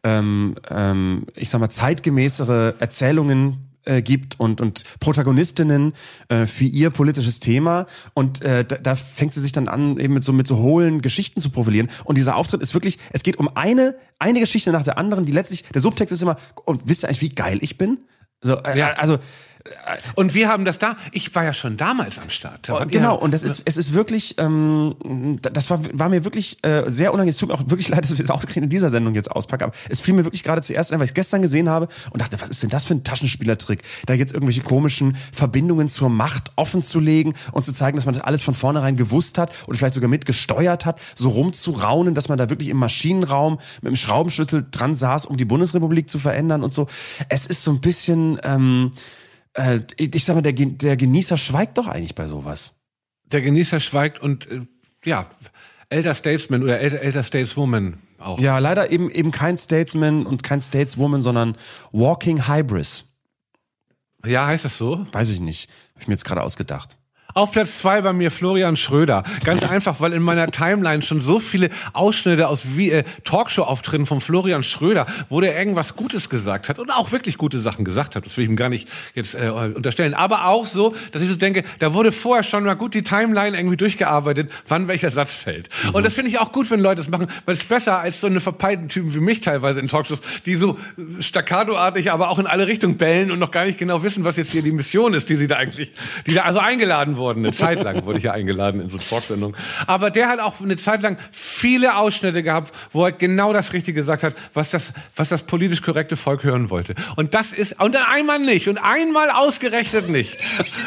ich sag mal, zeitgemäßere Erzählungen gibt und Protagonistinnen für ihr politisches Thema, und da fängt sie sich dann an, eben mit so hohlen Geschichten zu profilieren, und dieser Auftritt ist wirklich, es geht um eine Geschichte nach der anderen, die letztlich, der Subtext ist immer, und wisst ihr eigentlich, wie geil ich bin? So, also und wir haben das da, ich war ja schon damals am Start. Genau, und es ist wirklich, das war mir wirklich sehr unangenehm. Es tut mir auch wirklich leid, dass wir das ausgerechnet in dieser Sendung jetzt auspacken, aber es fiel mir wirklich gerade zuerst ein, weil ich es gestern gesehen habe und dachte, was ist denn das für ein Taschenspielertrick, da jetzt irgendwelche komischen Verbindungen zur Macht offen zu legen und zu zeigen, dass man das alles von vornherein gewusst hat oder vielleicht sogar mitgesteuert hat, so rumzuraunen, dass man da wirklich im Maschinenraum mit dem Schraubenschlüssel dran saß, um die Bundesrepublik zu verändern und so. Es ist so ein bisschen, ich sag mal, der Genießer schweigt doch eigentlich bei sowas. Der Genießer schweigt und Elder Statesman oder Elder Stateswoman auch. Ja, leider eben kein Statesman und kein Stateswoman, sondern Walking Hybris. Ja, heißt das so? Weiß ich nicht. Habe ich mir jetzt gerade ausgedacht. Auf Platz 2 bei mir Florian Schröder. Ganz einfach, weil in meiner Timeline schon so viele Ausschnitte aus Talkshow-Auftritten von Florian Schröder, wo der irgendwas Gutes gesagt hat und auch wirklich gute Sachen gesagt hat. Das will ich ihm gar nicht jetzt unterstellen. Aber auch so, dass ich so denke, da wurde vorher schon mal gut die Timeline irgendwie durchgearbeitet, wann welcher Satz fällt. Und das finde ich auch gut, wenn Leute das machen, weil es ist besser als so eine verpeilten Typen wie mich teilweise in Talkshows, die so staccatoartig, aber auch in alle Richtungen bellen und noch gar nicht genau wissen, was jetzt hier die Mission ist, die da also eingeladen wurden. Eine Zeit lang wurde ich ja eingeladen in so Talksendungen. Aber der hat auch eine Zeit lang viele Ausschnitte gehabt, wo er genau das Richtige gesagt hat, was das politisch korrekte Volk hören wollte. Und das ist, und dann einmal nicht und einmal ausgerechnet nicht.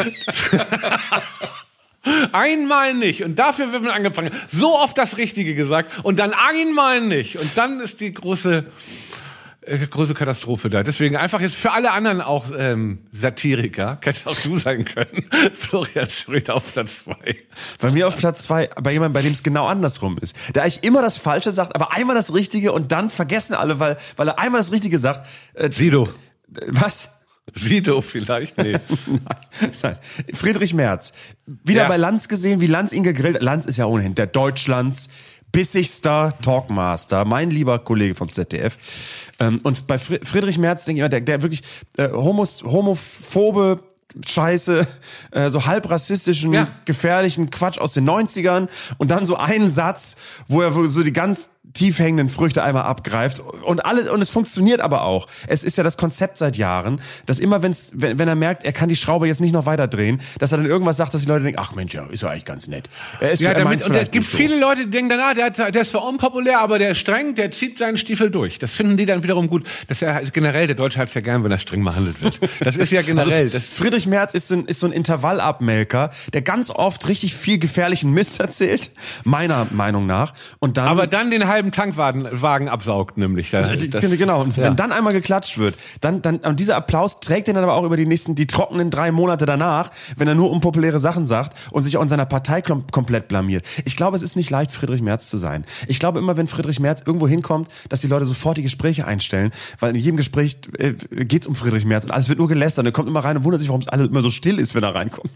Einmal nicht. Und dafür wird man angefangen. So oft das Richtige gesagt und dann einmal nicht. Und dann ist die große Katastrophe da. Deswegen einfach jetzt für alle anderen auch Satiriker, kannst auch du sein können. Florian Schröder auf Platz 2. Bei mir auf Platz 2, bei jemandem, bei dem es genau andersrum ist. Der eigentlich immer das Falsche sagt, aber einmal das Richtige und dann vergessen alle, weil er einmal das Richtige sagt. Sido. Was? Sido vielleicht? Nee. Nein. Friedrich Merz. Wieder bei Lanz gesehen, wie Lanz ihn gegrillt hat. Lanz ist ja ohnehin der Deutschlands bissigster Talkmaster, mein lieber Kollege vom ZDF. Und bei Friedrich Merz denke ich immer, der wirklich homophobe Scheiße, so halb rassistischen, gefährlichen Quatsch aus den 90ern und dann so einen Satz, wo er so die ganz tief hängenden Früchte einmal abgreift und es funktioniert aber auch. Es ist ja das Konzept seit Jahren, dass immer wenn er merkt, er kann die Schraube jetzt nicht noch weiter drehen, dass er dann irgendwas sagt, dass die Leute denken, ach Mensch, ja, ist ja eigentlich ganz nett. Und es gibt viele Leute, die denken dann, der ist zwar unpopulär, aber der ist streng, der zieht seinen Stiefel durch. Das finden die dann wiederum gut. Das ist ja generell, der Deutsche hat es ja gern, wenn er streng behandelt wird. Das ist ja generell. Also Friedrich Merz ist so ein Intervallabmelker, der ganz oft richtig viel gefährlichen Mist erzählt, meiner Meinung nach. Und dann, aber dann den halben Tankwagen absaugt, nämlich. Ich finde, genau. Und wenn dann einmal geklatscht wird, dann und dieser Applaus trägt ihn dann aber auch über die trockenen 3 Monate danach, wenn er nur unpopuläre Sachen sagt und sich auch in seiner Partei komplett blamiert. Ich glaube, es ist nicht leicht, Friedrich Merz zu sein. Ich glaube immer, wenn Friedrich Merz irgendwo hinkommt, dass die Leute sofort die Gespräche einstellen, weil in jedem Gespräch geht's um Friedrich Merz und alles wird nur gelästert. Er kommt immer rein und wundert sich, warum es alle immer so still ist, wenn er reinkommt.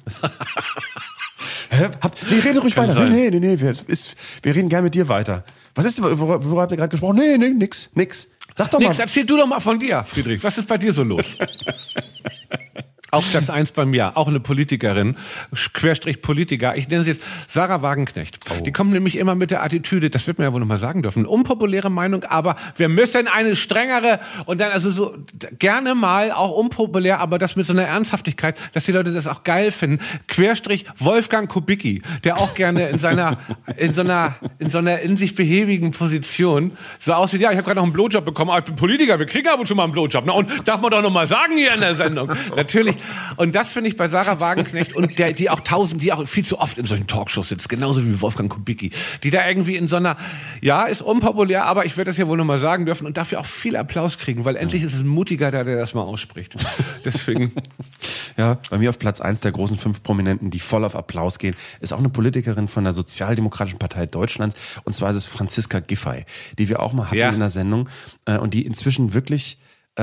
Rede ruhig weiter. Nee, wir reden gerne mit dir weiter. Was ist, worüber habt ihr gerade gesprochen? Nee, nix. Sag doch mal. Erzähl du doch mal von dir, Friedrich. Was ist bei dir so los? Auf Platz 1 bei mir, auch eine Politikerin, Querstrich-Politiker, ich nenne sie jetzt Sarah Wagenknecht. Oh. Die kommen nämlich immer mit der Attitüde, das wird man ja wohl noch mal sagen dürfen, unpopuläre Meinung, aber wir müssen eine strengere und dann also so gerne mal auch unpopulär, aber das mit so einer Ernsthaftigkeit, dass die Leute das auch geil finden. Querstrich Wolfgang Kubicki, der auch gerne in so einer in sich behäbigen Position so aussieht, ja, ich habe gerade noch einen Blowjob bekommen, aber ich bin Politiker, wir kriegen ab und zu mal einen Blowjob. Na, und darf man doch noch mal sagen hier in der Sendung. Natürlich. Und das finde ich bei Sarah Wagenknecht und die auch viel zu oft in solchen Talkshows sitzt, genauso wie Wolfgang Kubicki, die da irgendwie in so einer, ja, ist unpopulär, aber ich werde das ja wohl noch mal sagen dürfen und dafür auch viel Applaus kriegen, weil endlich ist es ein Mutiger da, der das mal ausspricht. Deswegen. Ja, bei mir auf Platz 1 der großen 5 Prominenten, die voll auf Applaus gehen, ist auch eine Politikerin von der Sozialdemokratischen Partei Deutschlands, und zwar ist es Franziska Giffey, die wir auch mal hatten in der Sendung und die inzwischen wirklich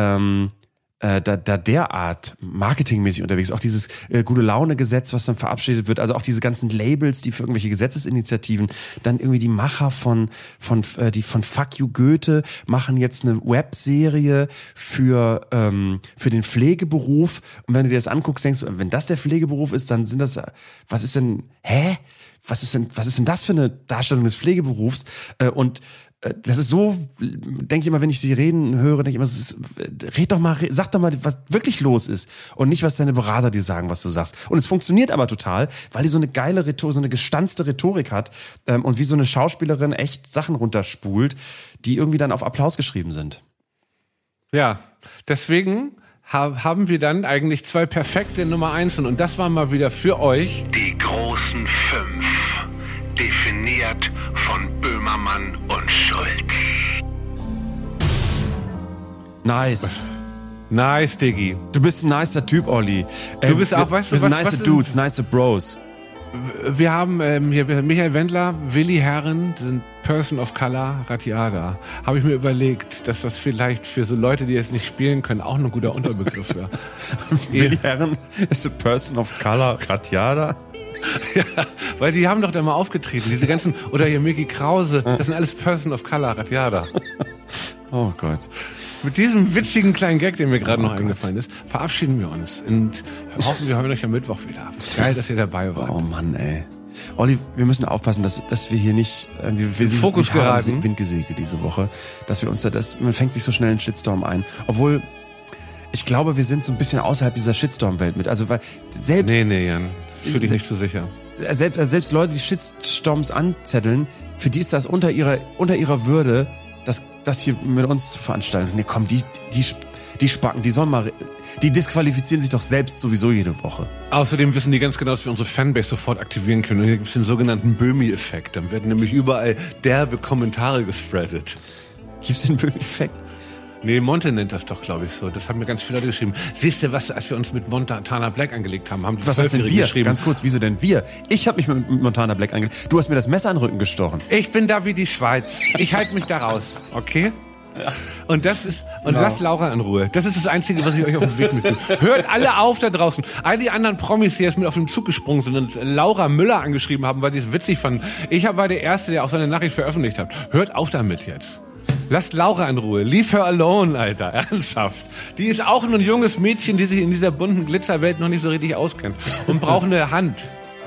derart marketingmäßig unterwegs, auch dieses Gute-Laune-Gesetz, was dann verabschiedet wird, also auch diese ganzen Labels, die für irgendwelche Gesetzesinitiativen, dann irgendwie die Macher von Fuck You Goethe machen jetzt eine Webserie für den Pflegeberuf, und wenn du dir das anguckst, denkst du, wenn das der Pflegeberuf ist, dann sind das, was ist denn das für eine Darstellung des Pflegeberufs? Und das ist so, denke ich immer, wenn ich sie reden höre, denke ich immer, sag doch mal, was wirklich los ist und nicht, was deine Berater dir sagen, was du sagst. Und es funktioniert aber total, weil die so eine geile Rhetorik, so eine gestanzte Rhetorik hat und wie so eine Schauspielerin echt Sachen runterspult, die irgendwie dann auf Applaus geschrieben sind. Ja, deswegen haben wir dann eigentlich 2 perfekte Nummer 1 und das war mal wieder für euch die großen 5. Definiert von Böhmermann und Schulz. Nice, Diggi. Du bist ein nicer Typ, Olli. Du bist auch, weißt du, wir sind nice Dudes, nice Bros. Wir haben hier Michael Wendler, Willi Herren, sind Person of Color, Ratiada. Habe ich mir überlegt, dass das vielleicht für so Leute, die es nicht spielen können, auch ein guter Unterbegriff wäre. Willi Herren ist a Person of Color, Ratiada? Ja, weil die haben doch da mal aufgetreten, diese ganzen, oder hier Mickey Krause, das sind alles Person of Color, Ratiada. Oh Gott. Mit diesem witzigen kleinen Gag, der mir gerade noch eingefallen ist, verabschieden wir uns und hoffen, wir hören euch am Mittwoch wieder. Geil, dass ihr dabei wart. Oh Mann, ey. Olli, wir müssen aufpassen, dass wir hier nicht, wir sind Fokus geraten. Windgesegelt diese Woche, dass wir uns man fängt sich so schnell einen Shitstorm ein. Obwohl, ich glaube, wir sind so ein bisschen außerhalb dieser Shitstorm-Welt mit. Also, weil selbst. Nee, Jan. Fühle ich nicht so sicher. Selbst Leute, die Shitstorms anzetteln, für die ist das unter ihrer Würde, das hier mit uns zu veranstalten. Nee, komm, die Spacken, die disqualifizieren sich doch selbst sowieso jede Woche. Außerdem wissen die ganz genau, dass wir unsere Fanbase sofort aktivieren können. Und hier gibt es den sogenannten Böhmi-Effekt. Dann werden nämlich überall derbe Kommentare gespreadet. Gibt's den Böhmi-Effekt? Nee, Monte nennt das doch, glaube ich, so. Das haben mir ganz viele Leute geschrieben. Siehst du, als wir uns mit Montana Black angelegt haben, die was heißt denn wir? Geschrieben. Ganz kurz, wieso denn wir? Ich habe mich mit Montana Black angelegt. Du hast mir das Messer an den Rücken gestochen. Ich bin da wie die Schweiz. Ich halte mich da raus, okay? Ja. Und lasst Laura in Ruhe. Das ist das Einzige, was ich euch auf den Weg mitgebe. Hört alle auf da draußen. All die anderen Promis, die jetzt mit auf den Zug gesprungen sind und Laura Müller angeschrieben haben, weil die es witzig fanden. Ich war der Erste, der auch seine Nachricht veröffentlicht hat. Hört auf damit jetzt. Lasst Laura in Ruhe. Leave her alone, Alter. Ernsthaft. Die ist auch nur ein junges Mädchen, die sich in dieser bunten Glitzerwelt noch nicht so richtig auskennt. Und braucht eine Hand.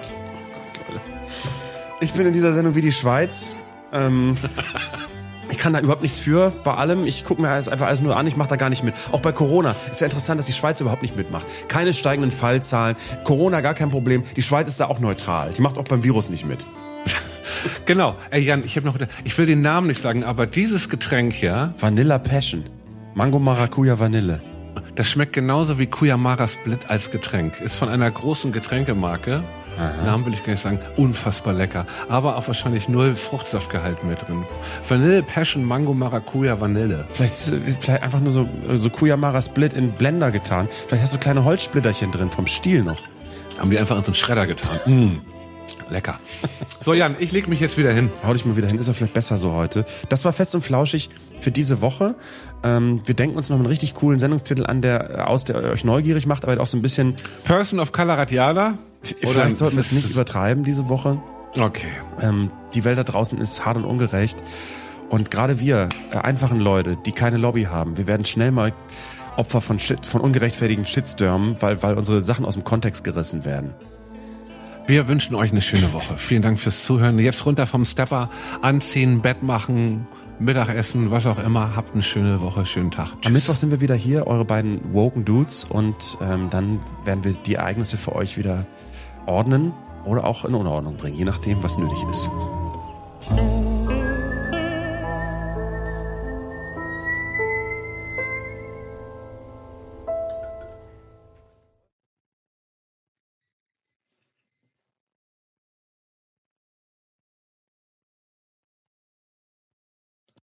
Ich bin in dieser Sendung wie die Schweiz. Ich kann da überhaupt nichts für, bei allem. Ich gucke mir einfach alles nur an, ich mache da gar nicht mit. Auch bei Corona ist ja interessant, dass die Schweiz überhaupt nicht mitmacht. Keine steigenden Fallzahlen, Corona gar kein Problem. Die Schweiz ist da auch neutral. Die macht auch beim Virus nicht mit. Genau. Ey Jan, ich will den Namen nicht sagen, aber dieses Getränk hier... Vanilla Passion. Mango Maracuja Vanille. Das schmeckt genauso wie Cuyamara Split als Getränk. Ist von einer großen Getränkemarke. Namen will ich gar nicht sagen. Unfassbar lecker. Aber auch wahrscheinlich 0 Fruchtsaftgehalt mit drin. Vanille, Passion, Mango, Maracuja, Vanille. Vielleicht einfach nur so Cuyamara Split in Blender getan. Vielleicht hast du kleine Holzsplitterchen drin vom Stiel noch. Haben die einfach in so einen Schredder getan. Lecker. So, Jan, ich leg mich jetzt wieder hin. Hau dich mal wieder hin, ist ja vielleicht besser so heute. Das war Fest und Flauschig für diese Woche. Wir denken uns noch einen richtig coolen Sendungstitel an, der euch neugierig macht, aber auch so ein bisschen... Person of Color Radiala? Vielleicht sollten wir es nicht übertreiben diese Woche. Okay. Die Welt da draußen ist hart und ungerecht. Und gerade wir, einfachen Leute, die keine Lobby haben, wir werden schnell mal Opfer von ungerechtfertigen Shitstürmen, weil unsere Sachen aus dem Kontext gerissen werden. Wir wünschen euch eine schöne Woche. Vielen Dank fürs Zuhören. Jetzt runter vom Stepper, anziehen, Bett machen, Mittagessen, was auch immer. Habt eine schöne Woche, schönen Tag. Tschüss. Am Mittwoch sind wir wieder hier, eure beiden woken Dudes, und dann werden wir die Ereignisse für euch wieder ordnen oder auch in Unordnung bringen, je nachdem, was nötig ist.